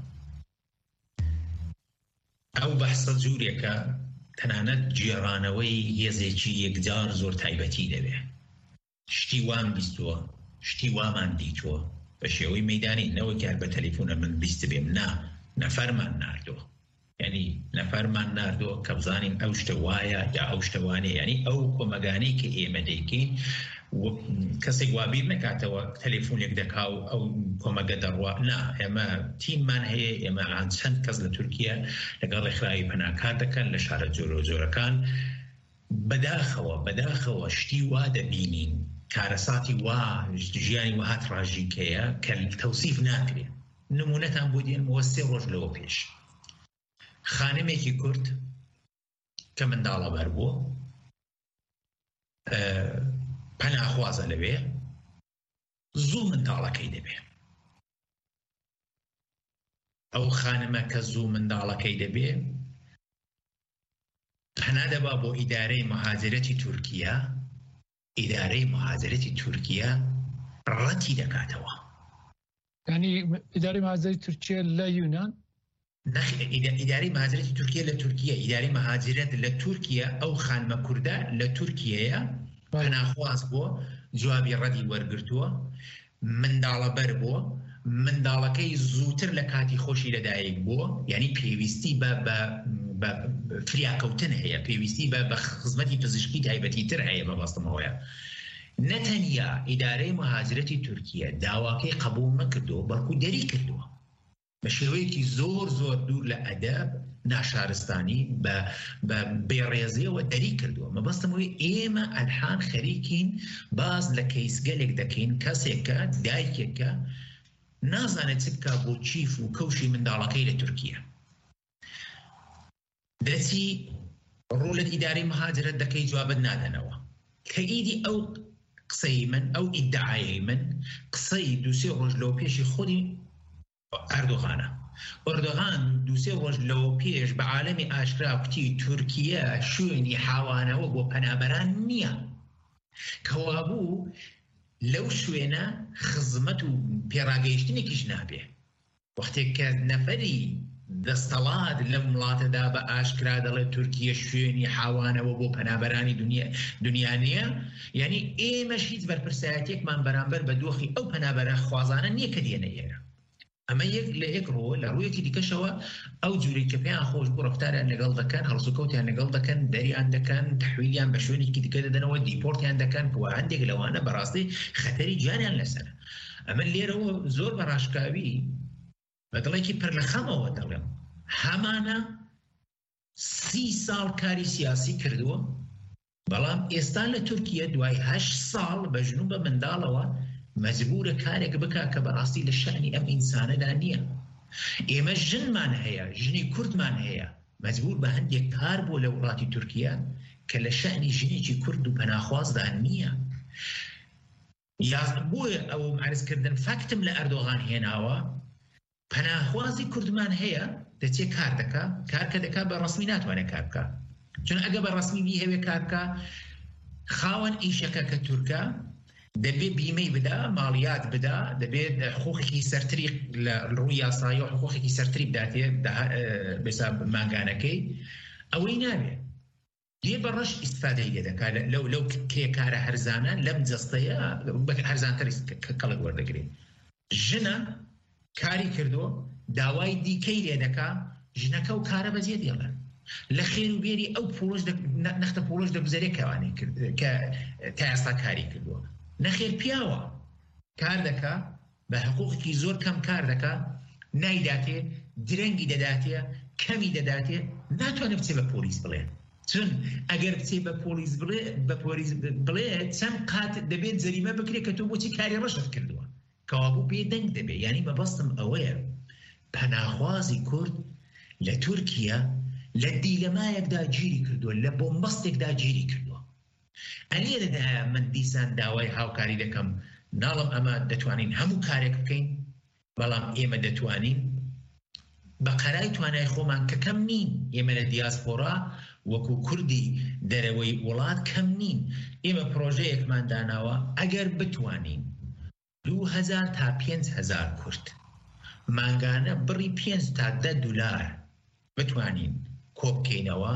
ئەو بەحسە جوورێکە تەنانەت گێڕانەوەی هێزێکی یەکجار زۆر تایبەتی دەبێت شتی وام بیستووە شتی وامان دیتووە بە شێوەی مەیدانی نەوەکار بە تەلیفۆنە من بیست بێم نا نەفەرمان ناردووە یعنی نەفەرمان ناردووە کە بزانین ئەو شتە وایە یا ئەو شتەوانێ ینی ئەو کۆمەگانەی کە ئێمە دەیکەین کەسێک وابیر نکاتەوە تەلیفۆنێک دەکا و ئەو کۆمەگە دەڕوا نا ئێمە تیممان هەیە ئێمە ئان چەند کەس لە تورکیا لەگەڵ ڕێکخراوی پەناکات دەکەن لە شارە جۆرە جۆرەکان بەداخەوە بەداخەوە شتی وا دەبینین کارەساتی وا ژیانی وها تراژیکەیە کە تەوسیف ناکرێت نمونەتان بۆ دێنمەوە سێ ڕۆژ لەوە پێش خانمێکی کورد کە منداڵە بەر بووە پەناخوازە لەوێ زوو منداڵەکەی دەبێ ئەو خانمە کە زوو منداڵەکەی دەبێ پەنا دەبا بۆ ئیدارەی مەهاجرەتی تورکیا ئیدارەی مەهاجرەتی تورکیا ڕەتی دەکاتەوە ینی ئیدارەی مەهاجرەتی تورکیا لە یونان ئیدارەی مەهاجرەتی تورکیا لە تورکیا ئیدارەی مەهاجرەت لە تورکیا ئەو خانمە کوردە لە تورکیەیە پەناخواز بووە جوابی ڕەتی وەرگرتووە منداڵە بەر بووە منداڵەکەی زووتر لە کاتی خۆشی لەدایک بووە یعنی پێویستی بە فریاکەوتن هەیە پێویستی بە خزمەتی پزیشکی تایبەتی تر هەیە بە بەستمەوەیە نەتەنیا ئیدارەی مەهاجرەتی تورکیا داواکەی قبول نەکردووە بەڵکو دەری کردووە بە شێوەیەکی زۆر زۆر دوور لە ئەدەب ناشارستانی بە بێڕێزیەوە دەری کردووە. مەبەستمەوەی ئێمە ئەلحان خەریکین باز لە کەیسگەلێک دەکەین کەسێکە دایکێکە نازانێت چ بکە بۆ چیف و کەوشی منداڵەکەی لە تورکیا دەچی ڕوولەت ئیداری مهاجرەت دەکەی جوابت نادەنەوە کە ئیدی ئەو قسەی من ئەو ئیدعایەی من قسەی دووسێ ڕۆژ لەو پێشی خۆی ئەردۆغانە. ئەردۆغان دووسێ ڕۆژ لەوە پێش بە عالەمی ئاشکرا کوتی تورکیە شوێنی حاوانەوە بۆ پەنابەران نییە کەوا بوو لەو شوێنە خزمەت و پێڕاگەیشتنێکیش نابێ. وەختێک کە نەفەری دەستەڵات لە وڵاتەدا بە ئاشکرا دەڵێت تورکیە شوێنی حاوانەوە بۆ پەنابەرانی دنیا نییە، یعنی ئێمەش هیچ بەرپرسایەتێکمان بەرامبەر بە دۆخی ئەو پەنابەرە خوازانە نییە کە دێنە ئێرە. ئەمە یەک لە یەک ڕۆ لە ڕوویەکی دیکەشەوە ئەو جوورەی کە پێیان خۆش بۆ ڕفتاریان لەگەڵ دەکەن هەڵسوکەوتیان لەگەڵ دەکەن دەریان دەکەن تەحویلیان بە شوێنێکی دیکە دەدەنەوە دیپۆرتیان دەکەن کە هەندێک لەوانە بەڕاستی خەتەری گیانیان لەسەر. ئەمە لێرەوە زۆر بە ڕاشکاوی بە دڵێکی پڕ لە خەمەوە دەڵێم هەمانە سی ساڵ کاری سیاسی کردووە بەڵام ئێستا لە تورکیە دوای هەشت ساڵ بە ژنوب بە منداڵەوە مەجبورە کارێک بکە کە بەڕاستی لە شانی ئەم ئینسانەدا نییە. ئێمە ژنمان هەیە، ژنی کوردمان هەیە، مەجبور بە هەندێک کار بۆ لە وڵاتی تورکیە کە لە شانی ژنێکی کورد و پەناخوازدا نییە. یا بۆیە ئەو معرزکردن فەکتم لە ئەردۆغان هێناوە پەناخوازی کوردمان هەیە دەچێت کار دەکا کار کە دەکا بە ڕسمی ناتوانێت کار بکە، چون ئەگە بە ڕسمی بی هەوێ کار بکە خاوەن ئیشەکە کە تورکە دەبێت بیمەی بدا ماڵیات بدا دەبێت حقوقێکی سەرتری لە ڕووی یاسایی و حقوقێکی سەرتری بداتێ بەسا ماگانەکەی ئەوەی نابێت دێ بە ڕەش ئیستفادەی لێ دەکات لەو لەو کێکارە هەرزانە لەم جەستەیە هەرزانتر کەڵک وەردەگرێت. ژنە کاری کردو داوای دیکەی لێ دەکا ژنەکە و کارە بەجێ دێڵێن لە خێر و بێری ئەو پۆلۆژ نەختە پۆلۆژ دەگوزارێت کەوانەی کرد کە تا ئێستا کاری کردووە نەخێر پیاوە کار دەکا بە حقوقی زۆر کەم کار دەکا نایداتێ درەنگی دەداتێ کەمی دەداتێ ناتوانێت بچێ بە پۆلیس بڵێن چون ئەگەر بچێ بە پۆلیس بڵێ بە پۆلیس بڵێ چەند قات دەبێت جەریمە بکرێت کە تۆ بۆچی کاری ڕەشت کردووە کەوابوو بێدەنگ دەبێت. یعنی مەبەستم ئەوەیە پەناخوازی کورد لە تورکیا لە دیلەمایەکدا گیری کردووە لە بۆمبەستێکدا گیری کردووە. ئەلێرەدا من دیسان داوای هاوکاری دەکەم ناڵم ئەمە دەتوانین هەموو کارێک بکەین بەڵام ئێمە دەتوانین بە قەرای توانای خۆمان کە کەم نین ئێمە لە دیاسپۆرا وەکو کوردی دەرەوەی وڵات کەم نین ئێمە پرۆژەیەکمان داناوە ئەگەر بتوانین دوو هەزار تا پێنج هەزار کورد مانگانە بڕی پێنج تا دە دولار بتوانین کۆبکەینەوە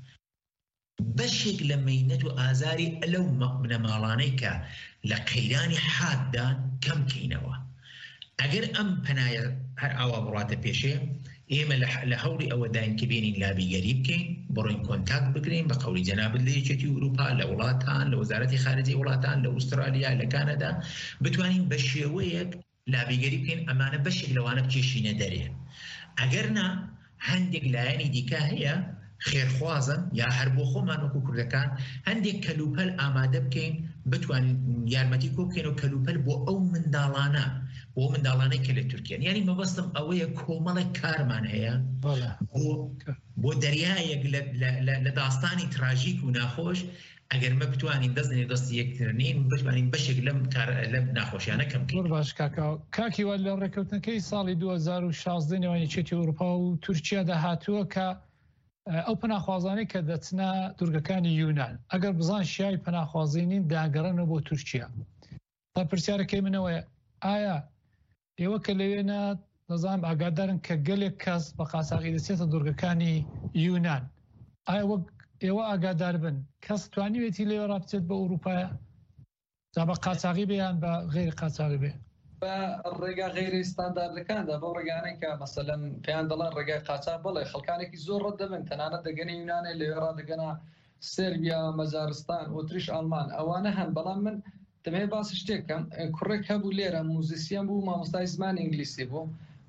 بەشێک لە مەینەت و ئازاری ئەلەو بنەماڵانەی کە لە قەیرانی حاددان کەمکەینەوە. ئەگەر ئەم پەنایە هەر ئاوا بڕاتە پێشێ ئێمە لە هەوڵی ئەوە داین کە بێنین لابیگەری بکەین بڕۆین کۆنتاکت بگرین بە قەولی جەنابەت لە یەکێتی ئوروپا لە وڵاتان لە وەزارەتی خارجی وڵاتان لە ئوسترالیا لە کانەدا بتوانین بە شێوەیەک لابیگەری بکەین ئەمانە بەشێک لەوانە بکێشینە دەرێ. ئەگەر نا هەندێک لایەنی دیکە هەیە خێرخوازن یا هەر بۆ خۆمان وەکو کوردەکان هەندێک کەلوپەل ئامادە بکەین بتوانین یارمەتی کۆ بکەین و کەلوپەل بۆ ئەو منداڵانە بۆ منداڵانەی کە لە تورکیان. یعنی مەبەستم ئەوەیە کۆمەڵێک کارمان هەیە بۆ دەریایەک لە داستانی تراژیک و ناخۆش ئەگەر مە بتوانین دەستنێ دەستی یەکترنین بتوانین بەشێک لەم ناخۆشیانە کەم بکەین. باش کاکی وە لە ڕێکەوتنەکەی ساڵی دوو هەزار و شازدە نێوانیەکێتی ئەوروپا و تورکیادا هاتووە کە ئەو پەناخوازانەی کە دەچنە دوورگەکانی یونان ئەگەر بزان شیای پەناخوازینین داگەڕێنەوە بۆ تورکیا. تا پرسیارەکەی منەوەیە ئایا ئێوە کە لەوێنە دەزانم ئاگادارن کە گەلێک کەس بە قاچاقی دەچێتە دوورگەکانی یونان ئایا وەک ئێوە ئاگادار بن کەس توانیوێتی لێوە ڕابچێت بە ئەوروپایە جا بە قاچاقی بێیان بە غێری قاچاقی بێ بە ڕێگا غێری ستانداردەکاندا بۆ ڕێگانەی کە مەسەلەن پێیان دەڵێن ڕێگای قاچاق بڵێ خەڵکانێکی زۆر ڕەت دەبن تەنانەت دەگەنە یونانە لێوێ ڕادەگەنە سێربیا مەجارستان ئۆتریش ئەڵمان ئەوانە هەن. بەڵام من دەمێ باس شتێکم کوڕێک هەبوو لێرە موزیسیان بوو مامۆستای زمانی ئینگلیسی بوو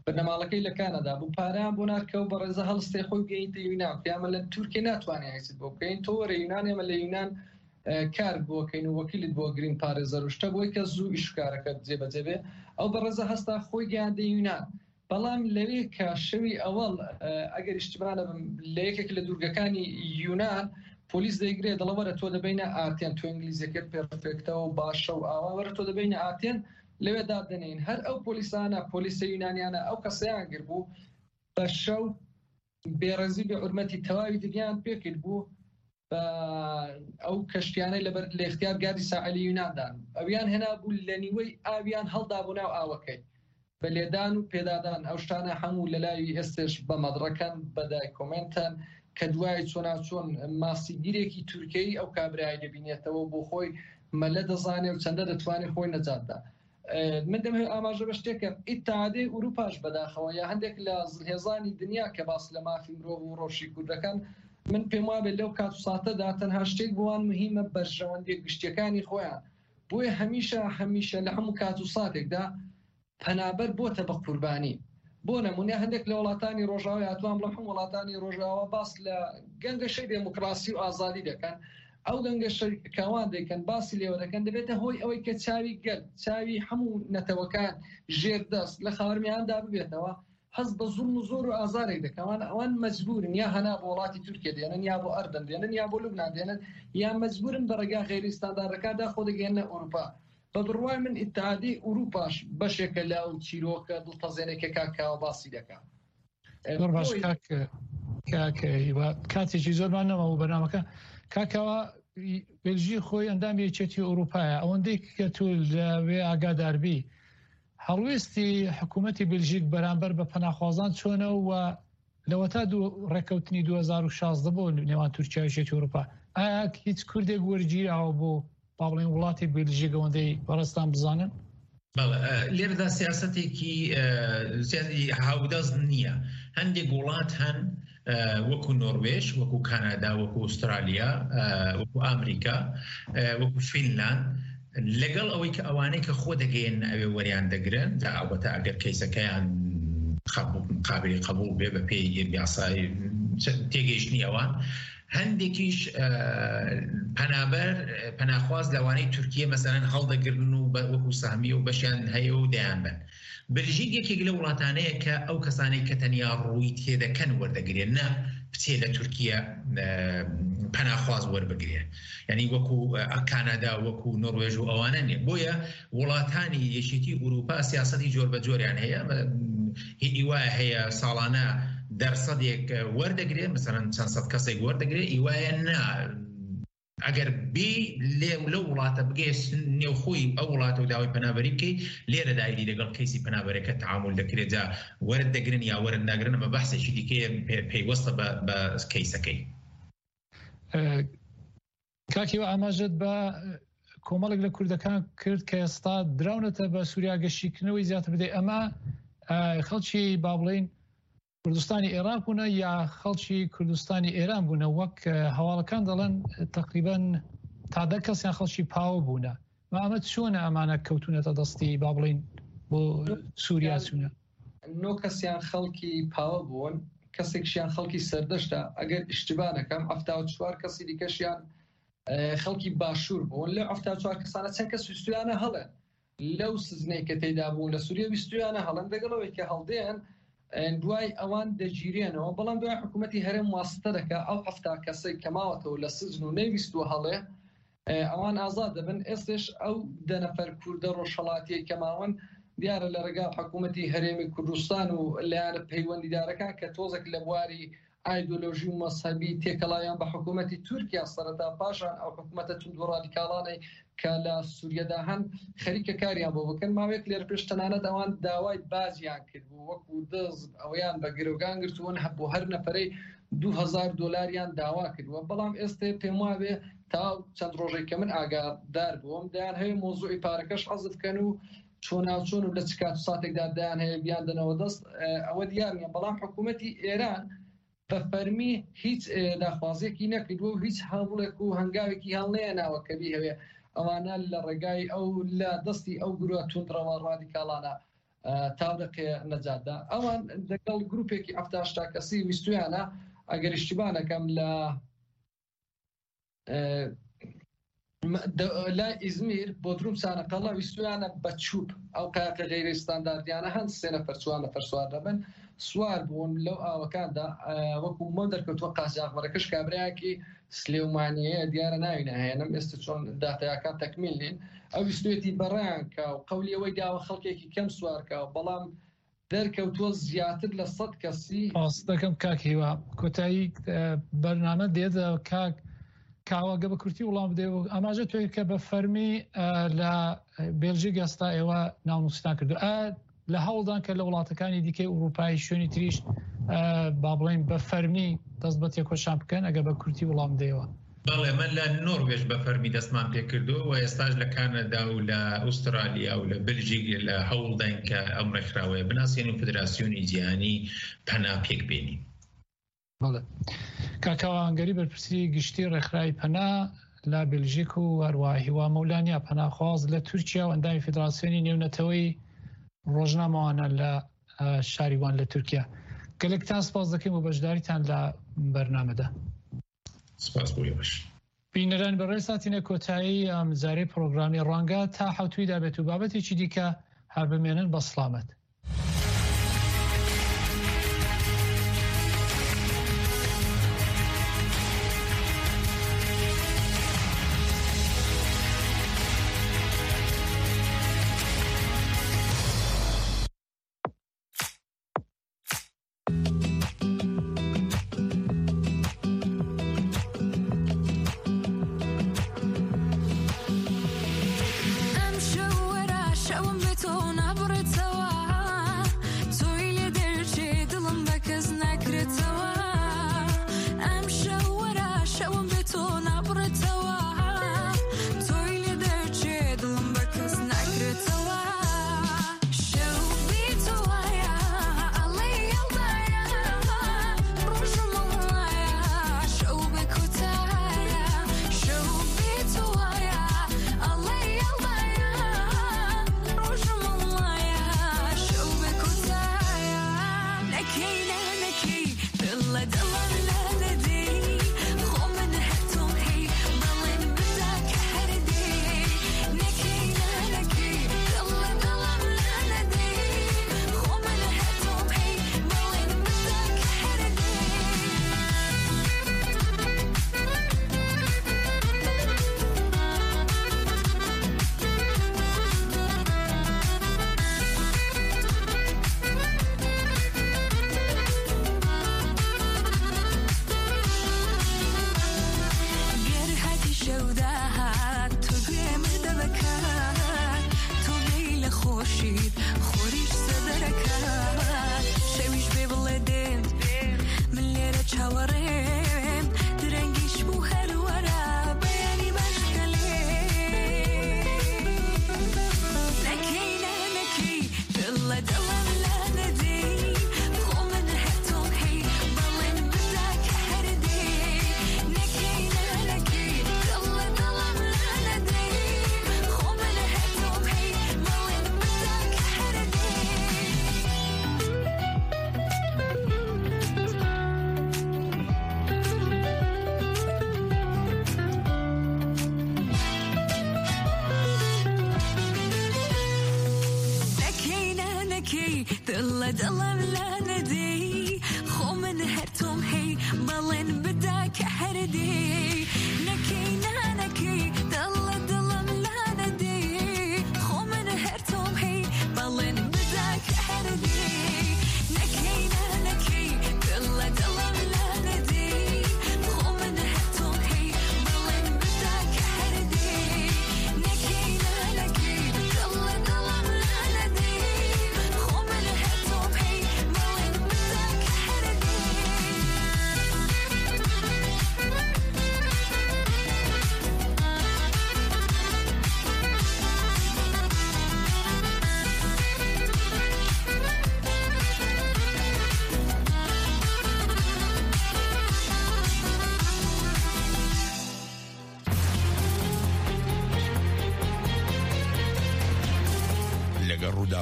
بەرنەماڵەکەی لە کانادا بوو پارەیان بۆ نارکەوت بە ڕێزە هەڵستەی خۆی گەیتە یونان پیامە لە تورکیا ناتوانێت هیچ بۆ بکەین تۆ وەرە یونان ئێمە لە یونان کار بۆکەین و وەکیلت بۆ گرین پارێزەر و شتە بۆی کە زوو ئیشکارەکە جێبەجێ بێ ئەو بە ڕێزە هەستا خۆی گەیاندە یونان بەڵام لەوێ کە شەوی ئەوەڵ ئەگەر ئیشتبانە بم لە یەکێک لە دوورگەکانی یونان پۆلیس دەیگرێت دەڵە وەرە تۆ دەبینە ئاتێن تۆ ئینگلیزیەکەت پێرفێکتەوە و باشە و ئاوا وەرە تۆ دەبینە ئاتێن لەوێ دادنین هەر ئەو پۆلیسانە پۆلیسە یونانیانە ئەو کەسەیان گر بوو بە شەو بێڕێزی بە حورمەتی تەواوی دنیایان پێکرد بوو بە ئەو کەشتیانەی لەبەر لە اختیار گاردی ساحلی یوناندان ئەویان هێنا بوو لە نیوەی ئاویان هەڵدا بوو ناو ئاوەکەی بە لێدان و پێدادان ئەو شتانە هەموو لە لای ئێستش بە مەدڕەکەن بەدای کۆمنتەن کە دوای چۆناچۆن ماسیگیرێکی تورکیایی ئەو کابرای دەبینێتەوە بۆ خۆی مەلە دەزانێ و چەندە دەتوانێت خۆی نەجاتدا من دەمێ ئاماژە بە شتێکە ئیتحادیە ئوروپاش بەداخەوە یا هەندێک لە هێزانی دنیا کە باس لە مافی مرۆڤ و ڕۆژی کوردەکان من پێم وابێت لەو کات و ساتەدا تەنها شتێک بوان مهمە بەرژەوەندێک گشتیەکانی خۆیان بۆیە هەمیشە هەمیشە لە هەموو کات و ساتێکدا پەنابەر بۆتە بە قوربانی بۆ نمونە هەندێک لە وڵاتانی ڕۆژاوی هاتووان بڵم هەم وڵاتانی ڕۆژاوە باس لە گەنگەشەی دموکراسی و ئازادی دەکەن ئەو گەنگەشەکەوان دەکەن باسی لێوە دەکەن دەبێتە هۆی ئەوەی کە چاوی گەل چاوی هەموو نەتەوەکان ژێردەست لە خاورمیاندا ببێتەوە هەز بە زوڵم و زۆر و ئازارێک دەکەوان ئەوان مەجبورن یا هەنا بۆ وڵاتی تورکیا دێنن یا بۆ ئەردن دێنن یا بۆ لوبنان دێنن یا مەجبورن بە ڕێگا غێری ستانداردەکاندا خۆ دەگەێنە ئەوروپا بە بڕوای من ئیتحادی ئوروپاش بەشێکە لە ئەو چیرۆکە دڵتەزێنێکە کاکاوە باسی دەکات زۆر باش کاتێکی زۆرمان نەمەوە بەنامەکە کاکەوە بێلژی خۆی ئەندام یەکێتی ئەوروپایە ئەوەندەی کە تو لەوێ ئاگاداربی هەڵوێستی حکوومەتی بلژیک بەرامبەر بە پەناخوازان چۆنە و لەوە تا دوو ڕێکەوتنی دو هەزار و شازدە بۆ نێوان تورکیا و یەکێتی ئەوروپا ئایا هیچ کوردێک وەرگیراوە بۆ باڵین وڵاتی بلژیک ئەوەندەی بەڕێستان بزانن؟ لێرەدا سیاسەتێکی هاودەست نییە هەندێک وڵات هەن وەکو نۆروێژ وەکو کانادا وەکو ئوسترالیا وەکو ئامریکا وەکو فینلاند لەگەڵ ئەوەی کە ئەوانەی کە خۆ دەگەێن ئەوێ وەریان دەگرن دا ئەوەتە ئەگەر کەیسەکەیان قابلی قبول بێ بە پێی یاسای تێگەیشتنی ئەوان هەندێکیش پەنابەر پەناخواز لەوانەی تورکیە مەسەرەن هەڵدەگرن و وەکو سامی و بەشیان هەیە و دەیان بن بلژیک یەکێک لە وڵاتانەیە کە ئەو کەسانەی کە تەنیا ڕووی تێدەکەن وەردەگرێن نە بچێ لە تورکیە پەناخواز وەربگرێ یعنی وەکو کانادا وەکو نۆروێژ و ئەوانە نیە بۆیە وڵاتانی یەکێتی ئوروپا سیاسەتی جۆر بە جۆریان هەیە هیوایە هەیە ساڵانە دەرسەدێک وەردەگرێت مثلەن چەند سەد کەسێک وەردەگرێت هیوایە نا ئەگەر بێ لەو وڵاتە بگەێت نێوخۆی ئەو وڵاتە و داوای پەنابەری بکەی لێرە دایری لەگەڵ کەیسی پەنابەرەکە تعامل دەکرێت جا وەردەگرن یا وەردەگرن ئەمە بەحسێکی دیکەیە پێیوەستە بە کەیسەکەی کاکیوە ئاماژت بە کۆمەڵێک لە کوردەکان کرد کە ئێستا دراونەتە بە سووریا گەشتیکردنەوەی زیاتر بدەیت ئەمە خەڵکی با بڵێن کوردستانی عێراق بوونە یا خەڵکی کوردستانی ئێران بوونە وەک هەواڵەکان دەڵێن تقریبان تا دە کەسیان خەڵکی پاوە بوونە ئەمە چۆنە ئەمانە کەوتونەتە دەستی با بڵێن بۆ سووریا چوونە نۆ کەسیان خەڵکی پاوە بوون کەسێکشیان خەڵکی سەردەشتە ئەگەر ئیشتبانەکەم هەفتاد و چوار کەسی دیکەشیان خەڵکی باشوور بوون لە هەفتاد و چوار کەسانە چەند کەس ویستویانە هەڵێن لەو سزنەی کە تێدا بوون لە سووریا ویستویانە هەڵەن دەگەڵەوەی کە هەڵدێن دوای ئەوان دەگیرێنەوە بەڵام دوای حکوومەتی هەرێم واستە دەکە ئەو هەفتا کەسەی کەماوەتەوە لە سزن و نەیویستوە هەڵێ ئەوان ئازاد دەبن ئێستش ئەو دەنەفەر کوردە ڕۆژهەڵاتیەی کەماوەن دیارە لە ڕێگا حکوومەتی هەرێمی کوردستان و لایەنە پەیوەندیدارەکان کە تۆزێک لە بواری ئایدۆلۆژی و مەسەبی تێکەڵایان بە حکوومەتی تورکیا سەرەتا پاشان ئەو حکوومەتە تند و ڕادیکاڵانەی کە لە سووریەدا هەن خەریکە کاریان بۆ بکەن ماوەیەک لێرە پێش تەنانەت ئەوان داوای بازیان کرد بوو وەکو دەست ئەویان بە گرۆگان گرتوون بۆ هەر نەفەرەی دوو هەزار دۆلاریان داوا کردووە بەڵام ئێستا پێم وابێ تا چەند ڕۆژێک کە من ئاگادار بووم دەیان هەیە مۆزوعی پارەکەش حەزف بکەن و چۆناوچۆن و لە چ کات و ساتێکدا دایان هەیە بیان دەنەوە دەست ئەوە دیار نیە بەڵام حکوومەتی ئێران بە فەرمی هیچ داخوازیەکی نەکردووە و هیچ هەڵێک و هەنگاوێکی هەڵنەیەناوە کە بی هەوێ ئەوانە لە ڕێگای ئەو لە دەستی ئەو گروە توندڕەوە ڕادیکاڵانە تاودەقێ نەجاتدا ئەوان لەگەڵ گروپێکی ئەفتاشتا کەسی ویستویانە ئەگەر اشتیبانەکەم لە لای ئیزمیر بۆ دروم سانەقەڵە ویستویانە بە چوب ئەو قایقە غەیری ستانداردیانە هەند سێ نەفەر چوار نەفەر سوار دەبن سوار بوون لەو ئاوەکاندا وەکو مۆ دەرکەوتووە قاچاقمەرەکەش کابراایەکی سلێمانیەیە دیارە ناوینە هێنم ئێستا چۆن داتایەکان تەکمیل نین ئەو ویستوێتی بەڕیان کا و قەولیەوەی داوە خەڵکێکی کەم سوارکە و بەڵام دەرکەوتووە زیاتر لە سەد کەسی ئاس دەکەم کاکیوە کۆتایی بەرنامە دێدا کاک کاواگە بە کورتی وڵام بدێ و ئاماژە توی کە بە فەرمی لە بێلژیک ئێستا ئێوە ناونووسستان کردو لە هەوڵدان کە لە وڵاتەکانی دیکەی ئوروپای شوێنی تریش با بڵێن بە فەرمی دەست بە تێکۆشان بکەن ئەگە بە کورتی وڵام دێەوە بەڵێ من لە نۆروێژ بە فەرمی دەستمان پێکردو و ئێستاش لە کانەدا و لە ئوسترالیا و لە بلژیک لە هەوڵدان کە ئەم ڕێکخراوەیە بناسیێنین فدراسیۆنی جیهانی پەنا پێک بێنین. کاکاوانگەری بەرپرسی گشتی ڕێکخراوی پەنا لە بلژیک و هەروە هیوا مەولانیا پەناخواز لە تورکیا و ئەندامی فدراسیۆنی نێونەتەوەی ڕۆژنامەوانە لە شاریوان لە تورکیا. گەلێکتان سپاس دەکەین بۆ بەشداریتان لە بەرنامەدا. سپاس بۆ باش. بینەران بەڕێ ساتینە کۆتایی ئەمجارەی پرۆگرامی ڕەنگە تا حەوتویدا بێت و بابەتێکی دیکە هەر بمێنن بە سڵامەت.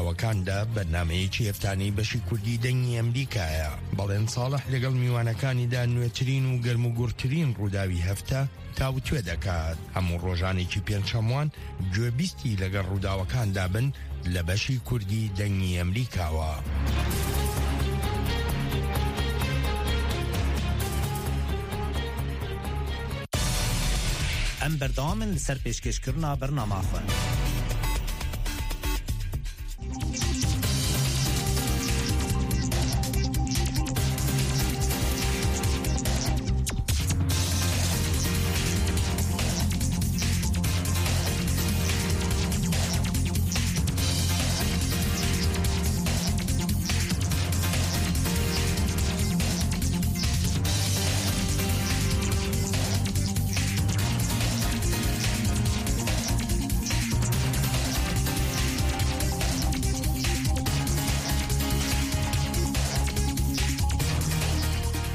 ڕووداوەکاندا بەرنامەیەکی هەفتانەی بەشی کوردی دەنگی ئەمریکایە. بەڵێن ساڵح لەگەڵ میوانەکانیدا نوێترین و گەرم و گورترین ڕووداوی هەفتە تاوتوێ دەکات. هەموو ڕۆژانێکی پێنجشەموان گوێبیستی لەگەڵ ڕووداوەکاندا بن لە بەشی کوردی دەنگی ئەمریکاوە. ئەم بەردەوامن لەسەر پێشکەشکردنا بەرنامە خوێن.